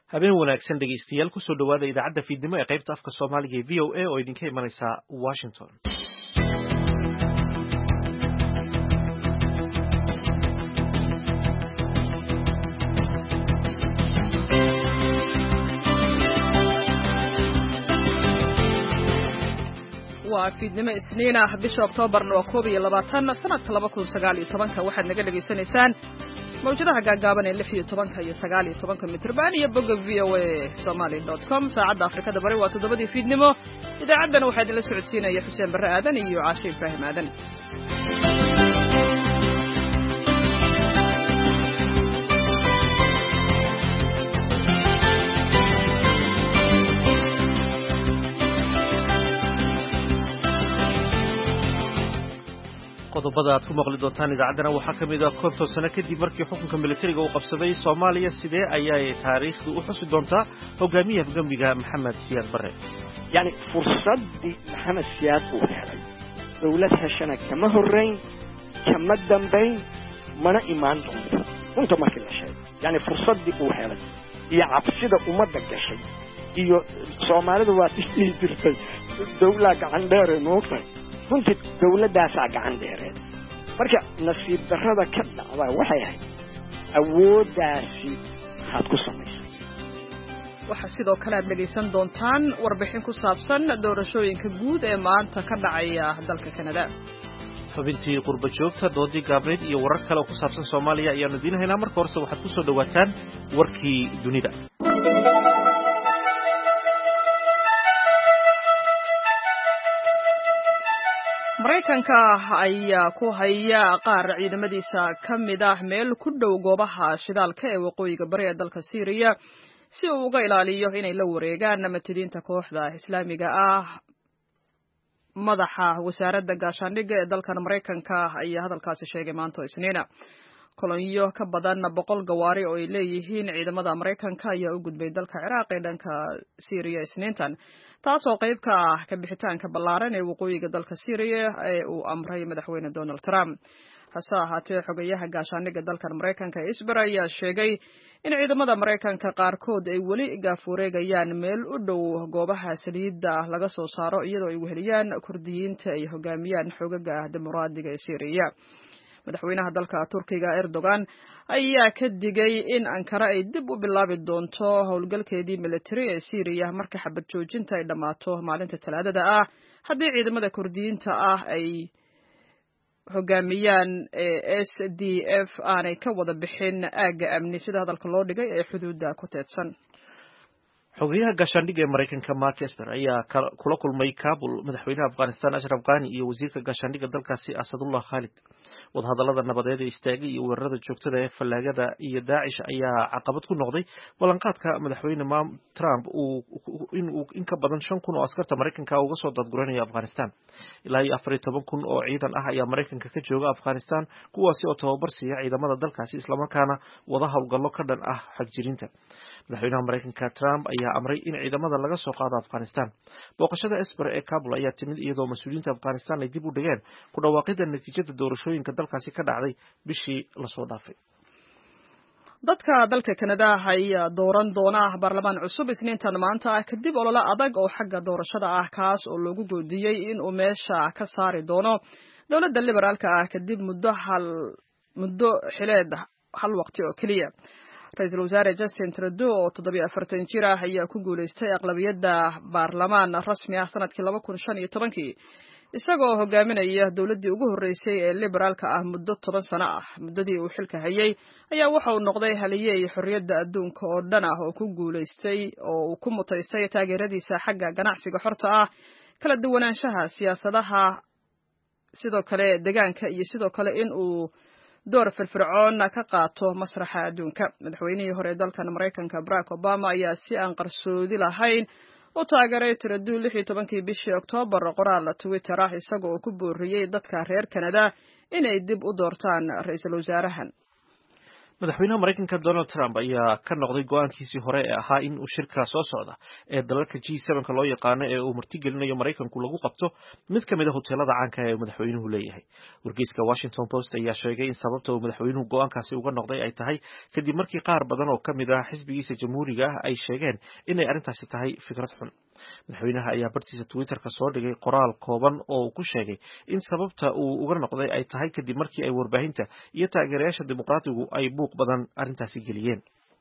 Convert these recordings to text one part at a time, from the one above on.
habeen wanaagsan dhegeystayaal kusoo dhawaada idaacadda fiidnimo ee qaybta afka Soomaaliga ee VOA oo idinka imanaysa Washington. waa fiidnimo Isniin ah bisha Oktoobarna waa 12 sanadka 2019 waxaad naga dhageysanaysaan mawjadaha gaagaaban ee 16 iyo 19 mitirban iyo bogga voasomali.com saacadda Afrikada Bari waa 7 fiidnimo idaacaddana waxaa idinla socodsiinaya Xuseen Barre Aadan iyo Caashiin Ibraahim Aadan. qodobada aad ku maqli doontaan idaacaddana waxaa ka mid ah 50 sano kadib markii xukunka militariga uu qabsaday Soomaaliya sidee ayay taariikhdu u xusi doontaa hogaamiyaha Gambiga Maxamed Siyaad Barre yani fursadii Maxamed Siyaad uu helay dawlad heshana kama horeyn kama dambeyn mana imaan doonto inta markii la sheegay yani fursadii uu helay iyo cabsida ummadda gashay iyo Soomaalida waa tii jirtay dawlad gacan dheer noqotay runtii dawladdaasa gacan dheereed marka nasiib darrada ka dhacda waxay ahayd awooddaasi had ku samaysay waxa sidoo kale aad dhegeysan doontaan warbixin ku saabsan doorashooyinka guud ee maanta ka dhacaya dalka Kanada xubintii qurba joogta doodii gaabreed iyo warar kale oo ku saabsan Soomaaliya ayaanu diinahaynaa marka hore waxaad ku soo dhawaataan warkii dunida Mareykanka ayaa ku haya qaar ciidamadiisa ka mid ah meel ku dhow goobaha shidaalka ee waqooyiga bari ee dalka Syria si uu uga ilaaliyo inay la wareegaan nabadiinta kooxda Islaamiga ah. Madaxa wasaaradda gaashaandhigga ee dalka Mareykanka ayaa hadalkaasi sheegay maanta Isniina. kolonyo ka badan 100 gawaari oo ay leeyihiin ciidamada Mareykanka ayaa u gudbay dalka Ciraaq ee dhanka Syria Isniintan taasoo qayb ka ah ka bixitaanka ballaaran ee waqooyiga dalka Syria ee uu amray madaxweyne Donald Trump. hase ahaatee xogayaha gaashaandhigga dalka Mareykanka Isbar ayaa sheegay in ciidamada Mareykanka qaarkood ay weli gaafureegayaan meel u dhow goobaha saliidda laga soo saaro iyadoo ay weheliyaan Kurdiyiinta ay hogaamiyaan xogaga dimuqraadiga ee Syria. madaxweynaha dalka Turkiga Erdogan ayaa ka digay in Ankara ay dib u bilaabi doonto howlgalkeedii military ee Syria marka xabad joojinta ay dhamaato maalinta Talaadada ah haddii ciidamada Kurdiyiinta ah ay hogaamiyaan SDF aanay ka wada bixin aaga amni sida hadalka loo dhigay ee xuduudda ku teedsan. xogayaha gaashaandhigga ee Mareykanka Mark Esper ayaa kula kulmay Kabul madaxweynaha Afghanistan Ashraf Ghani iyo wasiirka gaashaandhigga dalkaasi Asadullah Khalid. wadahadallada nabadeed ee istaagay iyo weerarada joogtada ee fallaagada iyo Daesh ayaa caqabad ku noqday ballanqaadka madaxweyne Trump in ka badan 5,000 oo askarta Mareykanka uga soo dadguranayo Afghanistan. ilaa 14,000 oo ciidan ah ayaa Mareykanka ka jooga Afghanistan kuwaasi oo tababar siiya ciidamada dalkaasi isla markaana wada howlgallo ka dhan ah xagjirinta. madaxweynaha Mareykanka Trump ayaa amray in ciidamada laga soo qaado Afghanistan. booqashada Esper ee Kabul ayaa timid iyadoo mas'uuliyiinta Afghanistan ay dib u dhigeen ku dhawaaqida natiijada doorashooyinka dalkaasi ka dhacday bishii la soo dhaafay. dadka dalka Kanada ayaa dooran doona baarlamaan cusub Isniintan maanta kadib olole adag oo xagga doorashada ah kaas oo lagu goodiyay in uu meesha ka saari doono dawladda liberaalka ah kadib muddo xileed hal waqti oo kaliya. Ra'iisul Wasaare Justin Trudeau oo 47 jir ah ayaa ku guuleystay aqlabiyadda baarlamaan rasmi ah sanadkii 2015 isagoo hogaaminaya dawladdii ugu horeysay ee liberaalka ah muddo 10 sano ah. muddadii uu xilka hayay ayaa waxa uu noqday haliyey xorriyadda adduunka oo dhan ah oo ku guuleystay oo uu ku mutaystay taageeradiisa xagga ganacsiga xorta ah kala duwanaanshaha siyaasadaha sidoo kale deegaanka iyo sidoo kale in uu door firfircoon ka qaato masraxa adduunka. madaxweynihii hore ee dalka Mareykanka Barack Obama ayaa si aan qarsoodi lahayn u taageeray Trudeau 16 bishii Oktoobar qoraal Twitter ah isagoo ku booriyay dadka reer Kanada inay dib u doortaan ra'iisul wasaarahan. madaxweynaha Mareykanka Donald Trump ayaa ka noqday go'aankiisii hore ee ahaa in uu shirka soo socda ee dalalka G7 loo yaqaano ee uu martigelinayo Mareykanku lagu qabto mid ka mid ah hoteelada caanka ah ee madaxweynuhu leeyahay. Wargeyska Washington Post ayaa sheegay in sababta uu madaxweynuhu go'aankaasi uga noqday ay tahay kadib markii qaar badan oo ka mid ah xisbigiisa jamhuuriga ah ay sheegeen inay arrintaasi tahay fikrad xun. Madaxweynaha ayaa bartiisa Twitter-ka soo dhigay qoraal kooban oo uu ku sheegay in sababta uu uga noqday ay tahay kadib markii ay warbaahinta iyo taageerayaasha dimuqraadigu ay buuq badan arrintaasi geliyeen.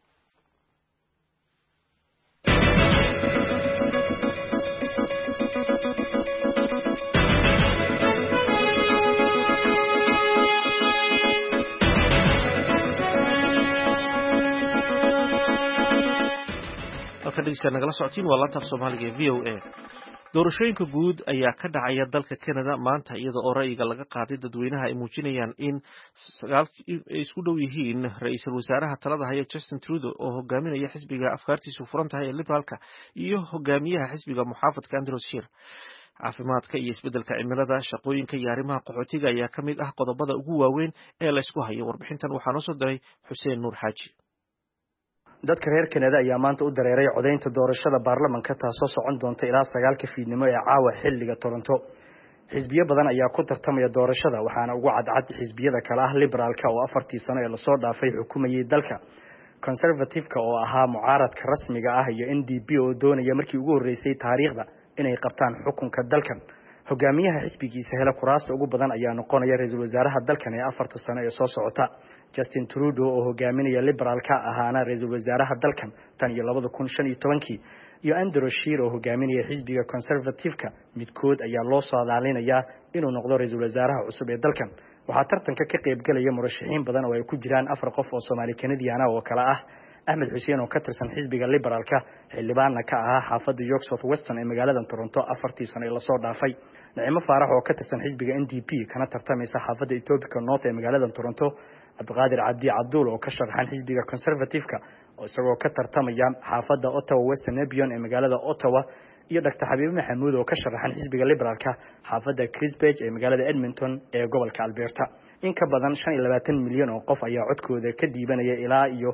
halka dhegeystayaal nagala socotiin waa laanta af Soomaaliga ee VOA. doorashooyinka guud ayaa ka dhacaya dalka Canada maanta iyada oo ra'yiga laga qaaday dadweynaha ay muujinayaan in ay isku dhow yihiin ra'iisul wasaaraha talada haya Justin Trudeau oo hogaaminaya xisbiga afkaartiisu furan tahay ee Liberaalka iyo hogaamiyaha xisbiga muxaafadka Andrew Scheer. caafimaadka iyo isbeddelka cimilada, shaqooyinka iyo arrimaha qaxootiga ayaa ka mid ah qodobada ugu waaweyn ee la isku hayo. Warbixintan waxaa noo soo diray Xuseen Nuur Xaaji. dadka reer Canada ayaa maanta u dareeray codeynta doorashada baarlamaanka taasoo socon doonta ilaa 9 fiidnimo ee caawa xilliga Toronto. xisbiyo badan ayaa ku tartamaya doorashada waxaana ugu cadcad xisbiyada kale ah Liberaalka oo 4 sano ee la soo dhaafay xukumayay dalka, Conservative-ka oo ahaa mucaaradka rasmiga ah iyo NDP oo doonaya markii ugu horeysay taariikhda inay qabtaan xukunka dalkan. hogaamiyaha xisbigiisa hela kuraasta ugu badan ayaa noqonaya ra'iisul wasaaraha dalkan ee 4 sano ee soo socota. Justin Trudeau oo hogaaminaya Liberaalka ahaana ra'iisul wasaaraha dalkan tan iyo 2015 iyo Andrew Scheer oo hogaaminaya xisbiga Conservative-ka midkood ayaa loo saadaalinayaa inuu noqdo ra'iisul wasaaraha cusub ee dalkan. waxaa tartanka ka qayb galaya murashaxiin badan oo ay ku jiraan 4 qof oo Soomaali Canadian ah oo kala ah Ahmed Xuseen oo ka tirsan xisbiga Liberaalka, xildhibaanna ka ahaa xaafadda York South Western ee magaalada Toronto 4 sano ee la soo dhaafay. Naciimo Faarax oo ka tirsan xisbiga NDP kana tartamaysa xaafadda Etobicoke North ee magaalada Toronto. Cabdiqaadir Cabdi Cabduul oo ka sharaxan xisbiga Conservative-ka oo isagoo ka tartamaya xaafadda Ottawa Western Nebion ee magaalada Ottawa, iyo Dr. Xabiib Maxamuud oo ka sharaxan xisbiga Liberaalka xaafadda Crisbridge ee magaalada Edmonton ee gobolka Alberta. in ka badan 25 milyan oo qof ayaa codkooda ka diibanaya ilaa iyo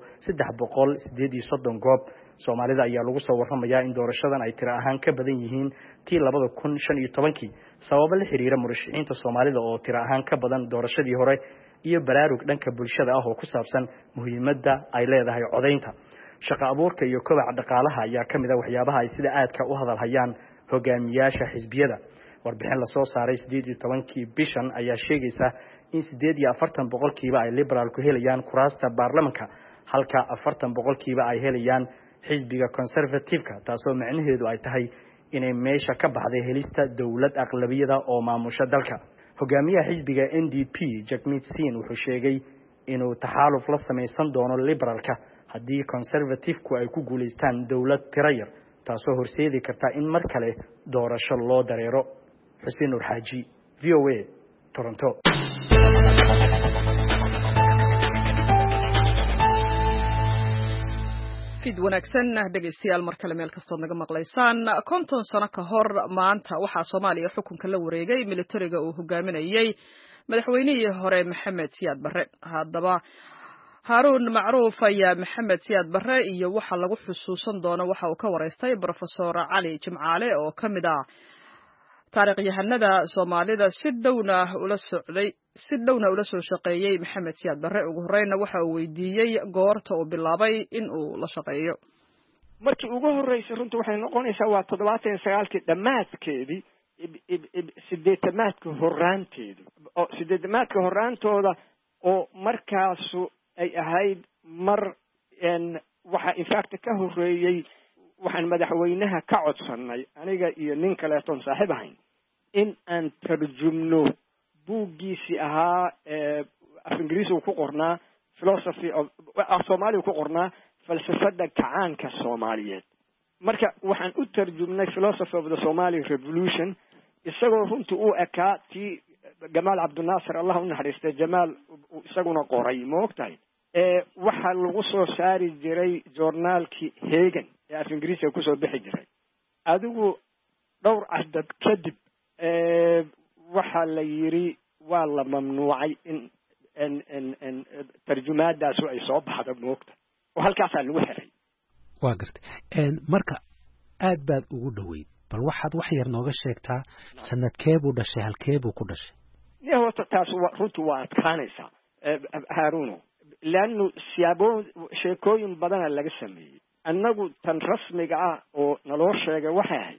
338 goob. Soomaalida ayaa lagu soo warramayaa in doorashadan ay tiro ahaan ka badan yihiin tii 2015 sababo la xiriira murashaxiinta Soomaalida oo tiro ahaan ka badan doorashadii hore iyo baraarug dhanka bulshada ah oo ku saabsan muhiimadda ay leedahay codeynta. shaqo abuurka iyo kobaca dhaqaalaha ayaa ka mid ah waxyaabaha ay sida aadka u hadal hayaan hogaamiyaasha xisbiyada. warbixin la soo saaray 18 bishan ayaa sheegaysa in 48% ay Liberaalku helayaan kuraasta baarlamaanka halka 40% ay helayaan xisbiga Conservative-ka, taasoo macnaheedu ay tahay inay meesha ka baxday helista dawlad aqlabiyada oo maamusha dalka. hogaamiyaha xisbiga NDP Jagmeet Singh wuxuu sheegay inuu taxaaluf la samaysan doono Liberaalka haddii Conservative-ku ay ku guuleystaan dawlad tiro yar, taasoo horseedi karta in mar kale doorasho loo dareero. Xuseen Nuur Xaaji, VOA, Toronto. fid wanaagsan dhegeystayaal mar kale meel kastood naga maqlaysaan. 50 sano ka hor maanta waxaa Soomaaliya xukunka la wareegay militariga uu hogaaminayay madaxweynihii hore Maxamed Siyaad Barre. haddaba Haroun Macruuf ayaa Maxamed Siyaad Barre iyo waxa lagu xusuusan doono waxa uu ka wareystay Professor Cali Jimcaale oo ka mid ah taariikhyahanada Soomaalida si dhowna ula soo shaqeeyay Maxamed Siyaad Barre. ugu horreynna waxa uu weydiiyey goorta uu bilaabay in uu la shaqeeyo. markii ugu horeysay runtii waxay noqonaysaa waa 79 dhamaadkeedii 80 horaanteedu oo 80 horaantooda oo markaasu ay ahayd mar waxa in fact ka horeeyay waxaan madaxweynaha ka codsanay aniga iyo nin kale oo saaxiib ahayn in aan tarjumno buuggiisii ahaa af Ingiriisi ku qornaa philosophy of Soomaaliya ku qornaa falsafada kacaanka Soomaaliyeed. marka waxaan u tarjumnay philosophy of the Somali Revolution isagoo runtii uu ekaa tii Jamaal Abdulnaasir Allah u naxariistay Jamaal isaguna qoray moogtahay waxa lagu soo saari jiray journaalkii Hagen ee af Ingiriisi ku soo bixi jiray. adigu dhowr cadad kadib waxa la yiri waa la mamnuucay in tarjumaadaasu ay soo baxda moogta oo halkaasaa lagu xiray. waa gartay marka aad baad ugu dhoweyd bal waxaad wax yar nooga sheegtaa sanadkeebuu dhashay halkeebuu ku dhashay? horta taas runtii waa adkaanaysaa haaruno leannu sheekooyin badana laga sameeyey. annagu tan rasmiga ah oo naloo sheegay waxay ahayd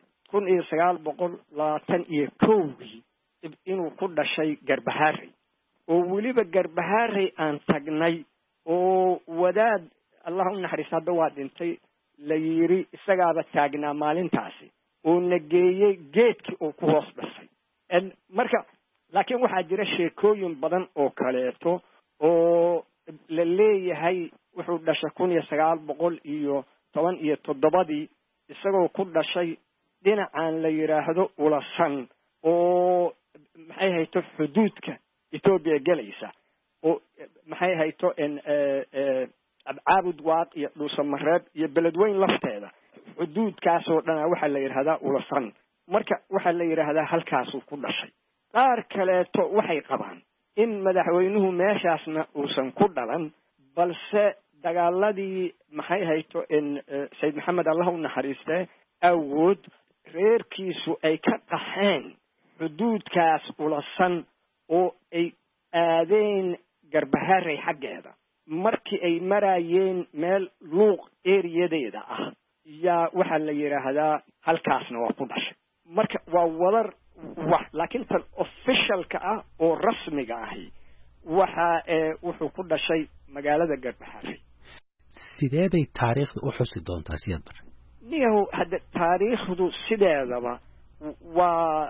1921 inuu ku dhashay Garbaharey oo weliba Garbaharey aan tagnay oo wadaad allah u naxariisto hadda waa dhintay la yiri isagaaba taagnaa maalintaasi oo nageeyay geedkii oo ku hoos dhashay. marka laakiin waxaa jira sheekooyin badan oo kaleeto oo la leeyahay wuxuu dhashay 1917 isagoo ku dhashay dhinacan la yiraahdo Ulasan oo maxay hayto xuduudka Ethiopia galaysa oo maxay hayto abcaabud waaq iyo dhuusamareeb iyo beledweyn lafteeda xuduudkaas oo dhan waxa la yiraahdaa Ulasan. marka waxa la yiraahdaa halkaas uu ku dhashay. qaar kaleeto waxay qabaan in madaxweynuhu meeshaasna uusan ku dhalan balse dagaaladii maxay hayto Said Maxamed Allah u naxariistay awood reerkiisu ay ka qaxeen xuduudkaas Ulasan oo ay aadeen Garbaharey xaggeeda. markii ay marayeen meel luuq eeriyadeeda ah yaa waxa la yiraahdaa halkaasna waa ku dhashay. marka waa wadar wax laakiin tan officialka ah oo rasmiga ahi waxa wuxuu ku dhashay magaalada Garbaharey. sidee bay taariikhdu u xusi doontaa Siyaad Barre? niyow hadda taariikhdu sideedaba waa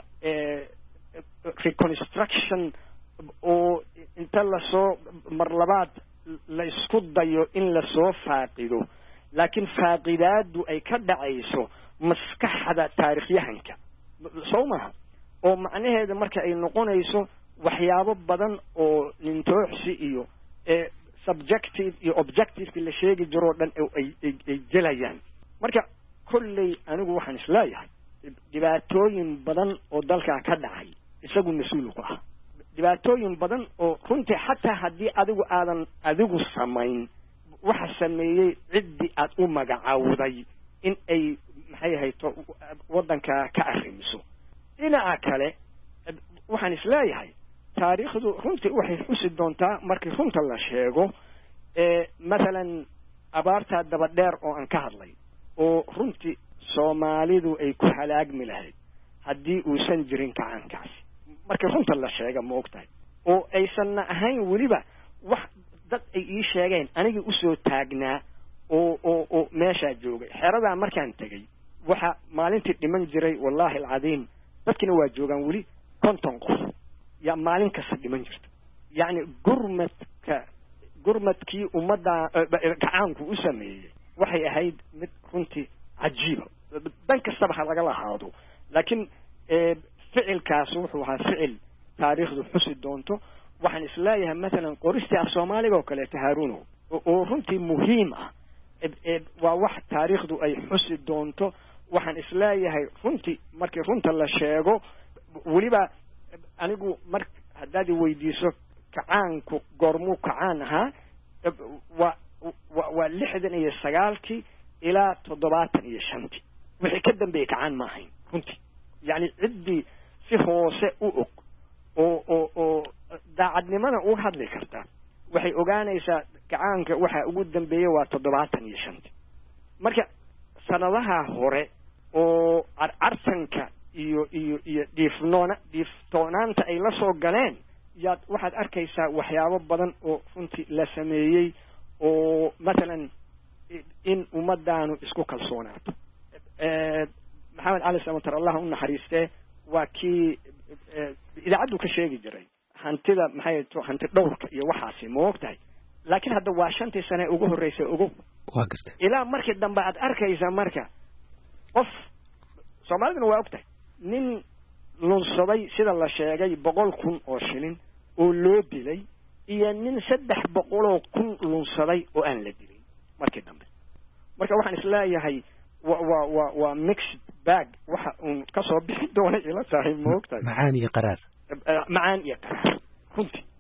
reconstruction oo inta la soo mar labaad la isku dayo in la soo faaqido laakiin faaqidaadu ay ka dhacayso maskaxda taariikhyahanka soo maaha oo macnaheedu marka ay noqonayso waxyaabo badan oo nintooxsi iyo subjective iyo objective la sheegi jiro dhan ay jelayaan. marka kullay anigu waxaan isleeyahay dhibaatooyin badan oo dalka ka dhacay isagu mas'uul ku ah. dhibaatooyin badan oo runtii xataa haddii adigu samayn waxa sameeyey ciddii aad u magacaawday in ay maxay hayto waddanka ka arrimiso. dhinaca kale waxaan isleeyahay taariikhdu runtii waxay xusi doontaa markii runta la sheego مثلا abaarta daba dheer oo aan ka hadlay oo runtii Soomaalidu ay ku halaagmi lahayd haddii uusan jirin kacankaasi. markii runta la sheega ma ogtahay oo aysan ahayn weliba wax dad ay ii sheegeen anigii u soo taagnaa oo meesha joogay xerada markaan tagay waxa maalintii dhiman jiray wallahi alcadiim dadkina waa joogan weli 50 qof ya maalin kasta dhiman jirta. yani gurmadkii ummadda gacaanku u sameeyay waxay ahayd mid runtii cajiiba dan kastaba ha laga lahaado laakiin ficilkaas wuxuu ahaa ficil taariikhdu xusi doonto. waxaan isleeyahay مثلا qoristii af Soomaaliga oo kale Haaruno oo runtii muhiim ah waa wax taariikhdu ay xusi doonto. waxaan isleeyahay runtii markii runta la sheego waliba anigu haddaad weydiiso kacaanku goormuu kacaan ahaa waa 69 ilaa 75 wixii ka dambeeyay kacaan ma ahayn runtii. yani ciddii si hoose u og oo daacadnimada u hadli karta waxay ogaanaysaa kacaanka waxa ugu dambeeyay waa 75. marka sanadaha hore oo arsanka iyo dhiiftoonaanta ay la soo galeen yaad waxaad arkaysaa waxyaabo badan oo runtii la sameeyey oo مثلا in ummadaanu isku kalsoonaato. maxamed cali samatar allah u naxariistee waa kii idaacaddu ka sheegi jiray hantida maxay hanti dhowrka iyo waxaasi ma ogtahay laakiin hadda waa 5 sano ugu horeysay ugu waa gartay ilaa markii dambe aad arkaysaa marka qof Soomaaliduna waa ogtahay nin lunsaday sida la sheegay 100,000 oo shilin oo loo dilay iyo nin 300,000 lunsaday oo aan la dilin markii dambe. marka waxaan isleeyahay waa mixed bag waxa uu ka soo bixi doona ila tahay ma ogtahay macaan iyo qaraar runtii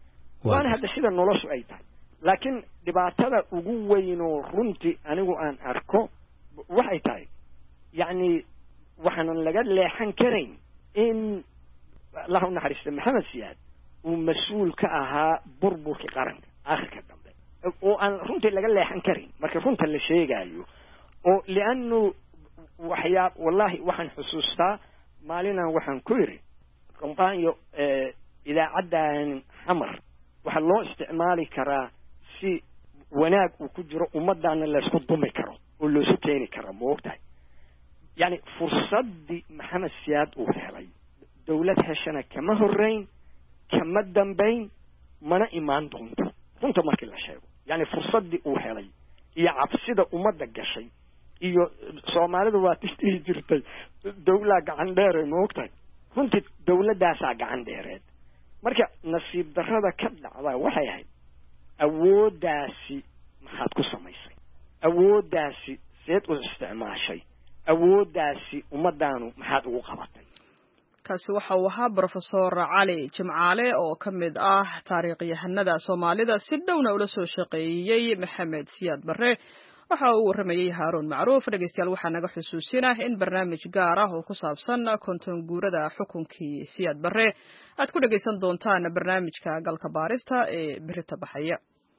waana hadda sida noloshu ay tahay laakiin dhibaatada ugu weyn oo runtii anigu aan arko waxay tahay yacni waxaanan laga leexan karayn in allahu naxariista maxamed siyaad uu mas-uul ka ahaa burburkii qaranka aakhirka dambe oo aan runtii laga leexan karin marka runta la sheegayo oo liannu wallahi waxaan xusuustaa maalinaan waxaan ku yidhi kombaanyo idaacaddan xamar waxaa loo isticmaali karaa si wanaag uu ku jiro ummaddaana laysku dumi karo oo loosu keeni karo ma ogtahay yacni fursaddii maxamed siyaad uu helay dawlad heshana kama horrayn kama dambayn mana imaan doonto runta markii la sheego yacni fursaddii uu helay iyo cabsida ummadda gashay iyo soomaalida waa dhihi jirtay dawlaa gacan dheere ma ogtahay runtii dawladdaasaa gacan dheereed marka nasiib darrada ka dhacda waxay ahayd awooddaasi maxaad ku samaysay awooddaasi seed u isticmaashay awooddaasi ummaddaanu maxaad ugu qabatay kaasi waxa uu ahaa brofesor cali jimcaale oo ka mid ah taariikhyahanada soomaalida si dhowna ula soo shaqeeyey maxamed siyaad barre waxa uu waramayey haaruun macruuf dhegeystayaal waxaa naga xusuusinah in barnaamij gaar ah oo ku saabsan konton guurada xukunkii siyaad barre aad ku dhegeysan doontaan barnaamijka galka baarista ee berita baxaya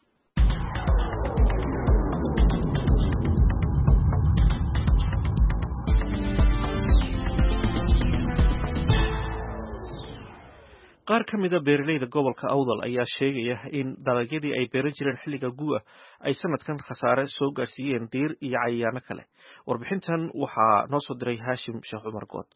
qaar ka mida beeralayda gobolka awdal ayaa sheegaya in dalagyadii ay beeran jireen xilliga gu'a ay sanadkan khasaare soo gaarsiiyeen diir iyo cayayaano kale warbixintan waxaa noo soo diray haashim sheekh cumar good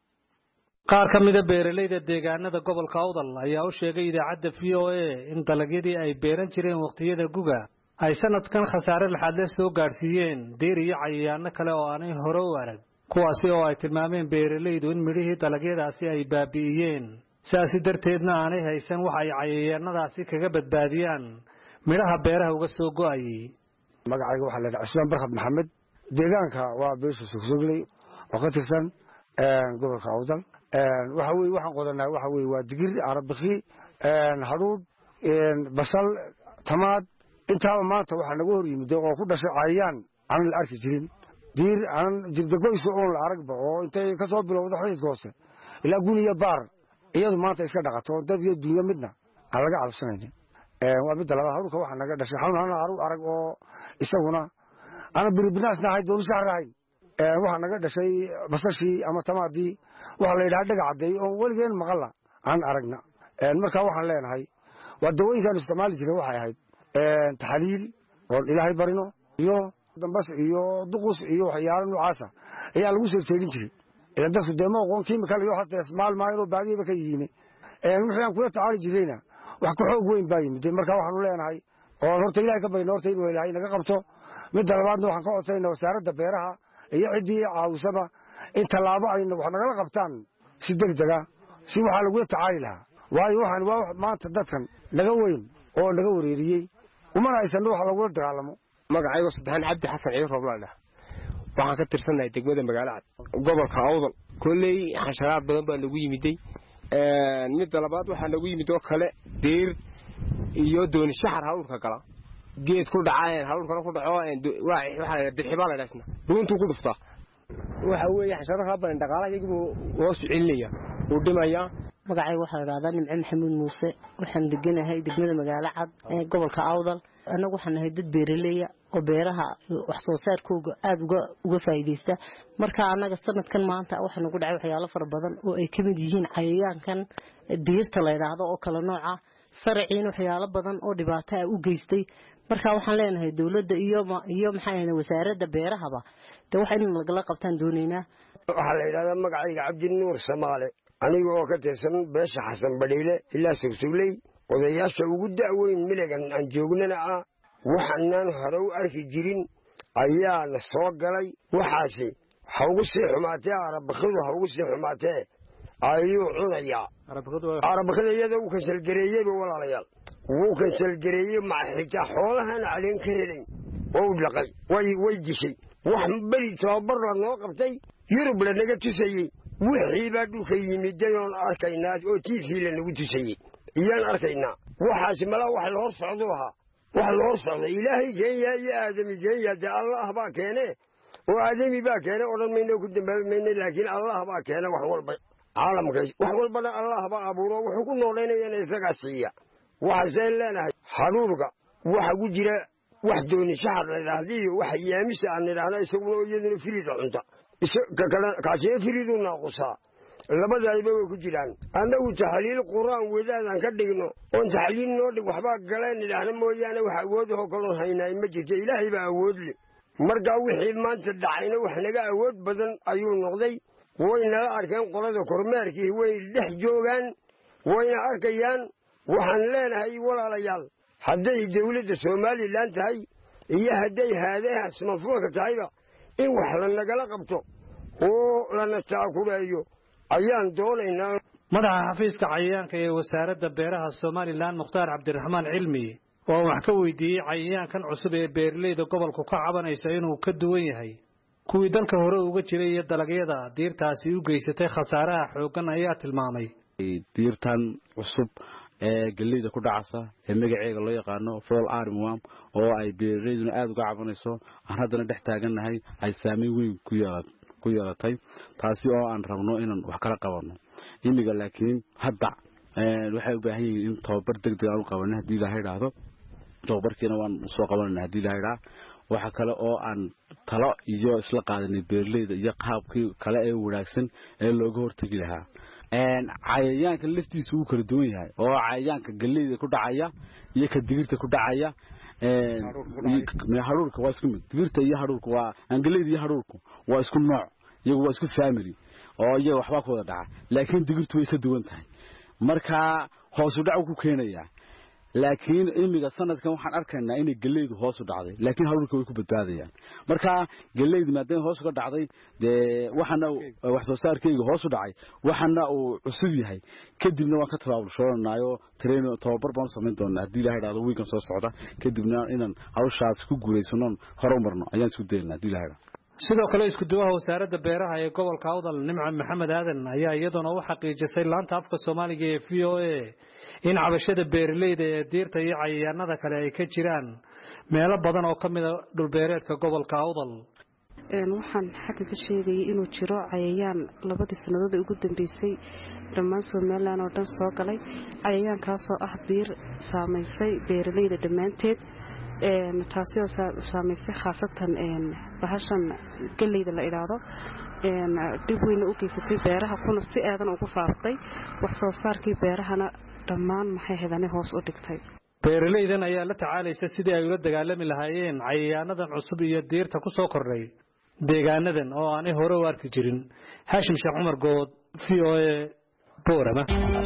qaar ka mida beeralayda deegaanada gobolka awdal ayaa u sheegay idaacadda v o a in dalagyadii ay beeran jireen waqtiyada guga ay sanadkan khasaare laxaadle soo gaarsiiyeen diir iyo cayayaano kale oo aanay hore u arag kuwaasi oo ay tilmaameen beeralaydu in midhihii dalagyadaasi ay baabi'iyeen sidaasi darteedna aanay haysan waxa ay cayayaanadaasi kaga badbaadiyaan midhaha beeraha uga soo go'ayay magacayga waxaa la yidhaha cismaan barkhad maxamed deegaanka waa beesha sugsugley oo ka tirsan gobolka awdal waxa weye waxaan qodanaa waxa weye waa digir arabiki hadhuudh basal tamaad intaaba maanta waxaa naga hor yimid oo ku dhashay cayayaan aanan la arki jirin diir aanan jirdagoysa oon la aragba oo intay ka soo bilowda xididka hoose ilaa guniya baar iyadu maanta iska dhaqato dad iyo dunya midna aan laga cabsanaynin waa midda labaad hadhuudhka waxaa naga dhashay xanuun arag oo isaguna ana biribinaasna ahayd dooni shahar ahayn waxaa naga dhashay basashii ama tamaadii waxaa la yidhaha dhaga caddeey oo weligeen maqalla aan aragna markaa waxaan leenahay waa dawooyinkaan isticmaali jiray waxay ahayd taxaliil oon ilaahay barino iyo dambas iyo duqus iyo waxyaalo noocaasa ayaa lagu soo seedin jiray ilan dadku dee ma oqoon kimikal iyo waxaas ismaal maayan oo baadiyaba ka yimi wixii aan kula tacaali jirayna wax ka xoog weyn baa yimid markaa waxaanu leenahay oo horta ilahay ka bayno horta inuu ilaahay naga qabto midda labaadna waxaan ka codsayna wasaaradda beeraha iyo ciddii caawisaba in tallaabo ayna wax nagala qabtaan si degdega si waxaa lagula tacaali lahaa waayo waxaan waa maanta dadkan naga weyn oo naga wareeriyey umana aysan wax lagula dagaalamo magacayga saddexaan cabdi xasan ciid rooblaadha waxaan ka tirsanahay degmada magaalada gobolka awdal kolley xasharaad badan baa nagu yimiday midda labaad waxaa nagu yimid oo kale diir iyo dooni shaxar hawlka gala geed ku dhaceen hawlkana ku dhaco waxa bixibaa la dhaasna runtu ku dhufta waxa weeye xasharaha badan dhaqaalaha hoos celinaya uu dhimaya magacayga waxaa la yidhahdaa nimco maxamuud muuse waxaan deganahay degmada magaalo cad ee gobolka awdal annagu waxaan nahay dad beeraleya oo beeraha wax soo saarkooga aad uga faa'iideysta marka annaga sanadkan maanta waxaa nagu dhacay waxyaalo fara badan oo ay ka mid yihiin cayayaankan diirta la yidhaahdo oo kala nooca sarciina waxyaalo badan oo dhibaato ah u geystay marka waxaan leenahay dawladda iyo maxaa ahayd wasaaradda beerahaba de waxa in lagala qabtaan doonaynaa waxaa la yidhahdaa magacayga cabdinuur samaale aniga oo ka tirsan beesha xasan badhiile ilaa sugsugley odayaasha ugu da'weyn miligan aan joognana ah waxaanaan hore u arki jirin ayaana soo galay waxaasi ha ugu sii xumaatee arabakidu ha ugu sii xumaatee ayuu cunayaa arabakida iyada uu kansalgareeyeyba walaalayaal wuu kansalgareeyey maxigta xoolahana caleen ka helayn oo u dhaqay way dishay wax beri tababar la noo qabtay yurub lanaga tusayey wixii baa dhulka yimiday oon arkaynaa oo tiifii lanagu tusayey iyaan arkaynaa waxaasi malaa wax la hor socdo ahaa wax la hor socda ilaahay keenya iyo aadami keenya dee allah baa keene oo aadami baa keene odhan mayno ku dambaabi mayno laakiin allah baa keene wax walba caalamka wax walbana allah baa abuuro wuxuu ku noolaynayana isagaa siiya waxaaseen leenahay haruurka waxa ku jira wax dooni shahar la yidhaahdiyo waxa yaamisa aan nidhaahna isaguna iyaduna firida cunta kaasina firidu naaqusaa labadaayba way ku jiraan annagu taxliil qur'aan wadaadaan ka dhigno oon taxliil noo dhig waxbaa galeen nidhaahna mooyaane wax awoodahoo kaloon haynaay ma jirto ilaahay baa awood leh markaa wixii maanta dhacayna wax naga awood badan ayuu noqday way nala arkeen qolada kormeerkii way dhex joogaan wayna arkayaan waxaan leenahay walaalayaal hadday dawladda somalilan tahay iyo hadday haadaha smafuulka tahayba in wax la nagala qabto oo lana taakuleeyo ayaan doonaynaa madaxa xafiiska cayayaanka ee wasaaradda beeraha somalilan mukhtaar cabdiraxmaan cilmi oo wax ka weydiiyey cayayaankan cusub ee beeralayda gobolku ka cabanaysa inuu ka duwan yahay kuwii dalka hore uga jiray iyo dalagyada diirtaasi u geysatay khasaaraha xooggan ayaa tilmaamay diirtan cusub ee galeyda ku dhacaysa ee magaceega loo yaqaano fall armworm oo ay beeralaydu aad uga cabanayso aan haddana dhex taagannahay ay saameyn weyn ku yeelatay taasi oo aan rabno inaan wax kala qabanno imiga laakiin hadda waxay u baahan yihiin in tababar degdeg aan u qabanno haddii ilaahay idhaahdo tababarkiina waan soo qabanayna haddii ilaahay idhaa waxa kale oo aan talo iyo isla qaadanay beeralayda iyo qaabkii kale ee wanaagsan ee looga hortegi lahaa cayayaanka laftiisu wuu kala duwan yahay oo cayayaanka galeyda ku dhacaya iyo ka digirta ku dhacaya haruurka waa isku mid digirta iyo haruurka waa galeyda iyo haruurku waa isku nooc iyagu waa isku family oo iyaga waxbaa ku wada dhaca laakiin digirtu way ka duwan tahay markaa hoos u dhac ku keenaya laakiin imiga sanadkan waxaan arkaynaa inay galeydu hoos u dhacday laakiin haruurka way ku badbaadayaan marka galeydu maadaama hoos uga dhacday dee waxana wax soo saarkeyga hoos u dhacay waxana uu cusub yahay kadibna waan ka tabaabulshoonayo train tababar baan samayn doonaa haddii ilaahay idhaahdo wiikan soo socda kadibna inaan hawshaas ku guulaysano horumarno ayaan isku daynaa haddii ilaahay idhaahdo sidoo kale isku duwaha wasaaradda beeraha ee gobolka awdal nimco maxamed aadan ayaa iyaduna u xaqiijisay laanta afka soomaaliga ee VOA in cabashada beeralayda ee diirta iyo cayayaanada kale ay ka jiraan meelo badan oo ka mid ah dhulbeereedka gobolka awdal waxaan xagga ka sheegayay inuu jiro cayayaan labadii sannadood ugu dambeysay dhammaan Soomaaliland oo dhan soo galay cayayaankaasoo ah diir saameysay beeralayda dhammaanteed taasi oo saameysay khaasatan bahashan galeyda la ilaado dib weyn u geysatay beeraha kuna si aadan ugu faaftay wax soo saarkii beerahana dhammaan maxay hedane hoos u dhigtay beeralaydan ayaa la tacaalaysa sidii ay ula dagaalami lahaayeen cayayaanadan cusub iyo diirta ku soo kordhay deegaanadan oo aanay hore u arki jirin Haashim Sheekh Cumar Good VOA Boorama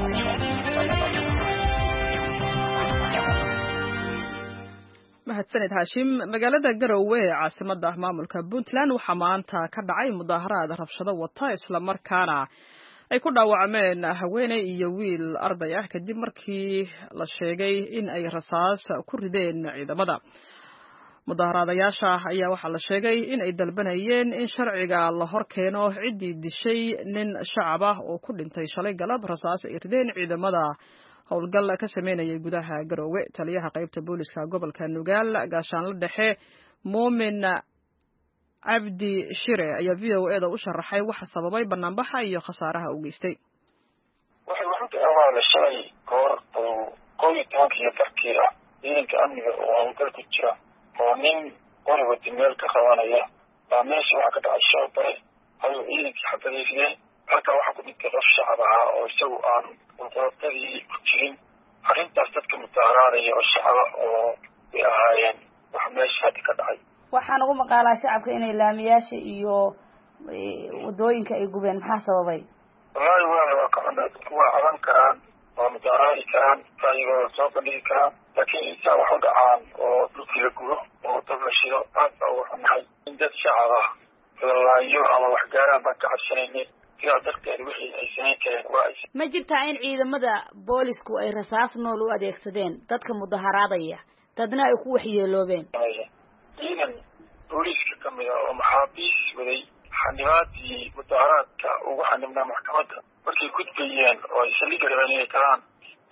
mahadsanid Haashim magaalada Garowe ee caasimadda maamulka Puntland waxaa maanta ka dhacay mudaharaad rabshado wata isla markaana ay ku dhaawacmeen haweeney iyo wiil arday ah kadib markii la sheegay in ay rasaas ku rideen ciidamada mudaharaadayaasha ayaa waxaa la sheegay in ay dalbanayeen in sharciga la hor keeno ciddii dishay nin shacab ah oo ku dhintay shalay galab rasaas ay rideen ciidamada howlgal ka sameynayay gudaha Garowe taliyaha qaybta booliska gobolka Nugaal gaashaanle dhexe Moomin Abdi Shire ayaa VOA-da u sharaxay waxa sababay banaanbaxa iyo khasaaraha uu geystay waxay runtii awaala shalay goor oo 12 darkii ah ciidanka amniga oo howlgal ku jira oo nin qoriga dimeel ka qabanaya baa meesha waxa ka dhacay shaqo ayuu ciidankii xabadayeen halka waxa ku dhintay qof shacab ah oo isagu aan qolqoltadii ku jirin arrintaas dadka mutaaraadaya oo shacab oo ay ahaayeen wax meesha ka dhacay waxaan ugu maqaalaa shacabka inay laamiyaasha iyo wadooyinka ay gubeen maxaa sababay wallahi waa ka caban karaan oo mutaaraadi karaan ayagoo soo bandhigi karaan laakiin intaa wax u dhacaan oo dhulkii la gubo oo dab la shido aad baa uga xunahay in dad shacab ah laayo ama wax gaaraan baan ka cabsanaynay sidaa darteed wixii ay samayn kareen waa ay ma jirtaa in ciidamada boolisku ay rasaas nool u adeegsadeen dadka mudaharaadaya dadna ay ku waxyeeloobeen ciidan booliska ka mid ah oo maxaabiis waday xanibaadii mudaharaadka ugu xanibnaa maxkamadda markay gudbayeen oo ay saldhigga rabeen inay tagaan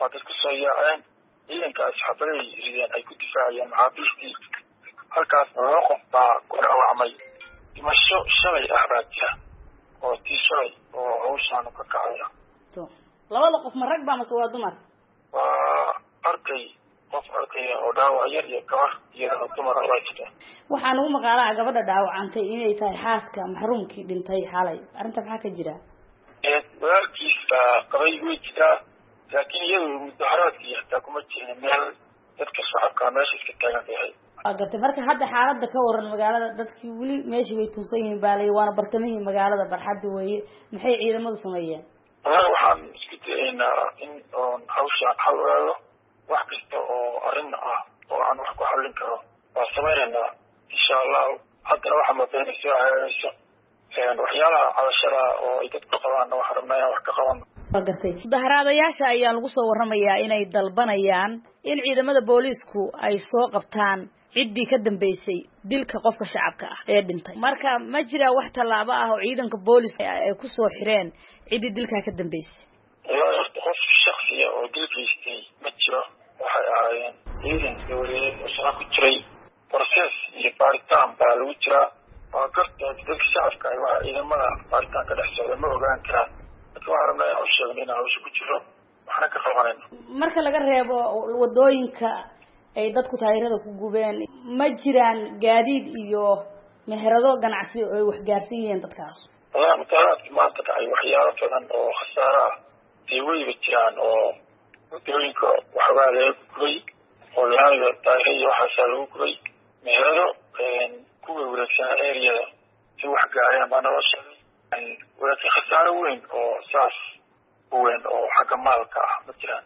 waa dad ku soo yaaceen ciidankaas xabaday rideen ay ku difaacayeen maxaabiistii halkaasna 2 qof baa ku dhaawacmay dhimasho shalay ah baa jira oo tii shalay oo hawshaan ka kacaya labada qof ma rag baa mase waa dumar waa arday qof arday oo dhaawac yar iyo gabar iyo dumar ah jirta waxaan ugu maqaalaa gabadha dhaawacantay inay tahay xaaska maxruumkii dhintay xalay arrinta maxaa ka jira walaalkiisa qabay weydka laakiin iyadu mudaharaadkii hataa kuma jirin meel dadka shacabka meesha iska taagan yahay agartay marka hadda xaaladda ka waran magaalada dadkii weli meeshii way tuusan yihiin baalay waana bartamihii magaalada barxadda weeye maxay ciidamadu sameeyeen waxaan isku dayaynaa in oon hawshaan xal ogaado wax kasta oo arrin ah oo aan wax ku xallin karo waa samaynaynaa insha allahu haddana waxa mabeena soo hagaagayso waxyaalaha cabashada oo ay dadku qabaanna waxaan rabnaa inaan wax ka qabano agartay mudaharaadayaasha ayaa lagu soo warramayaa inay dalbanayaan in ciidamada booliisku ay soo qabtaan ciddii ka dambeysay dilka qofka shacabka ah ee dhintay marka ma jira wax tallaabo ah oo ciidanka booliiska ay ku soo xireen ciddii dilka ka dambeysay qof shakhsiya oo dilkaystay ma jiro waxay ahaayeen ciidan dowladeed oo shaqo ku jiray process iyo baaritaan baa lagu jiraa waa garteed dadka shacabka ay waxa ciidamada baaritaan ka dhex socda ma ogaan karaan marka waxaan rabnaa inaan u sheegno inaan hawsha ku jiro waxna ka qabanayno marka laga reebo wadooyinka ay dadku taayirada ku gubeen ma jiraan gaadiid iyo meherado ganacsi oo ay wax gaarsiin yihiin dadkaas mudaharaadkii maanta dhacay waxyaalo badan oo khasaare ah ay weliba jiraan oo wadooyinka waxbaa laga gubay oo laamiga taayira iyo waxaasaa lagu gubay meherado kuwa wareegsanaa areada si wax gaareen baa naloo sheegay laakiin khasaare weyn oo saas u weyn oo xagga maalka ah ma jiraan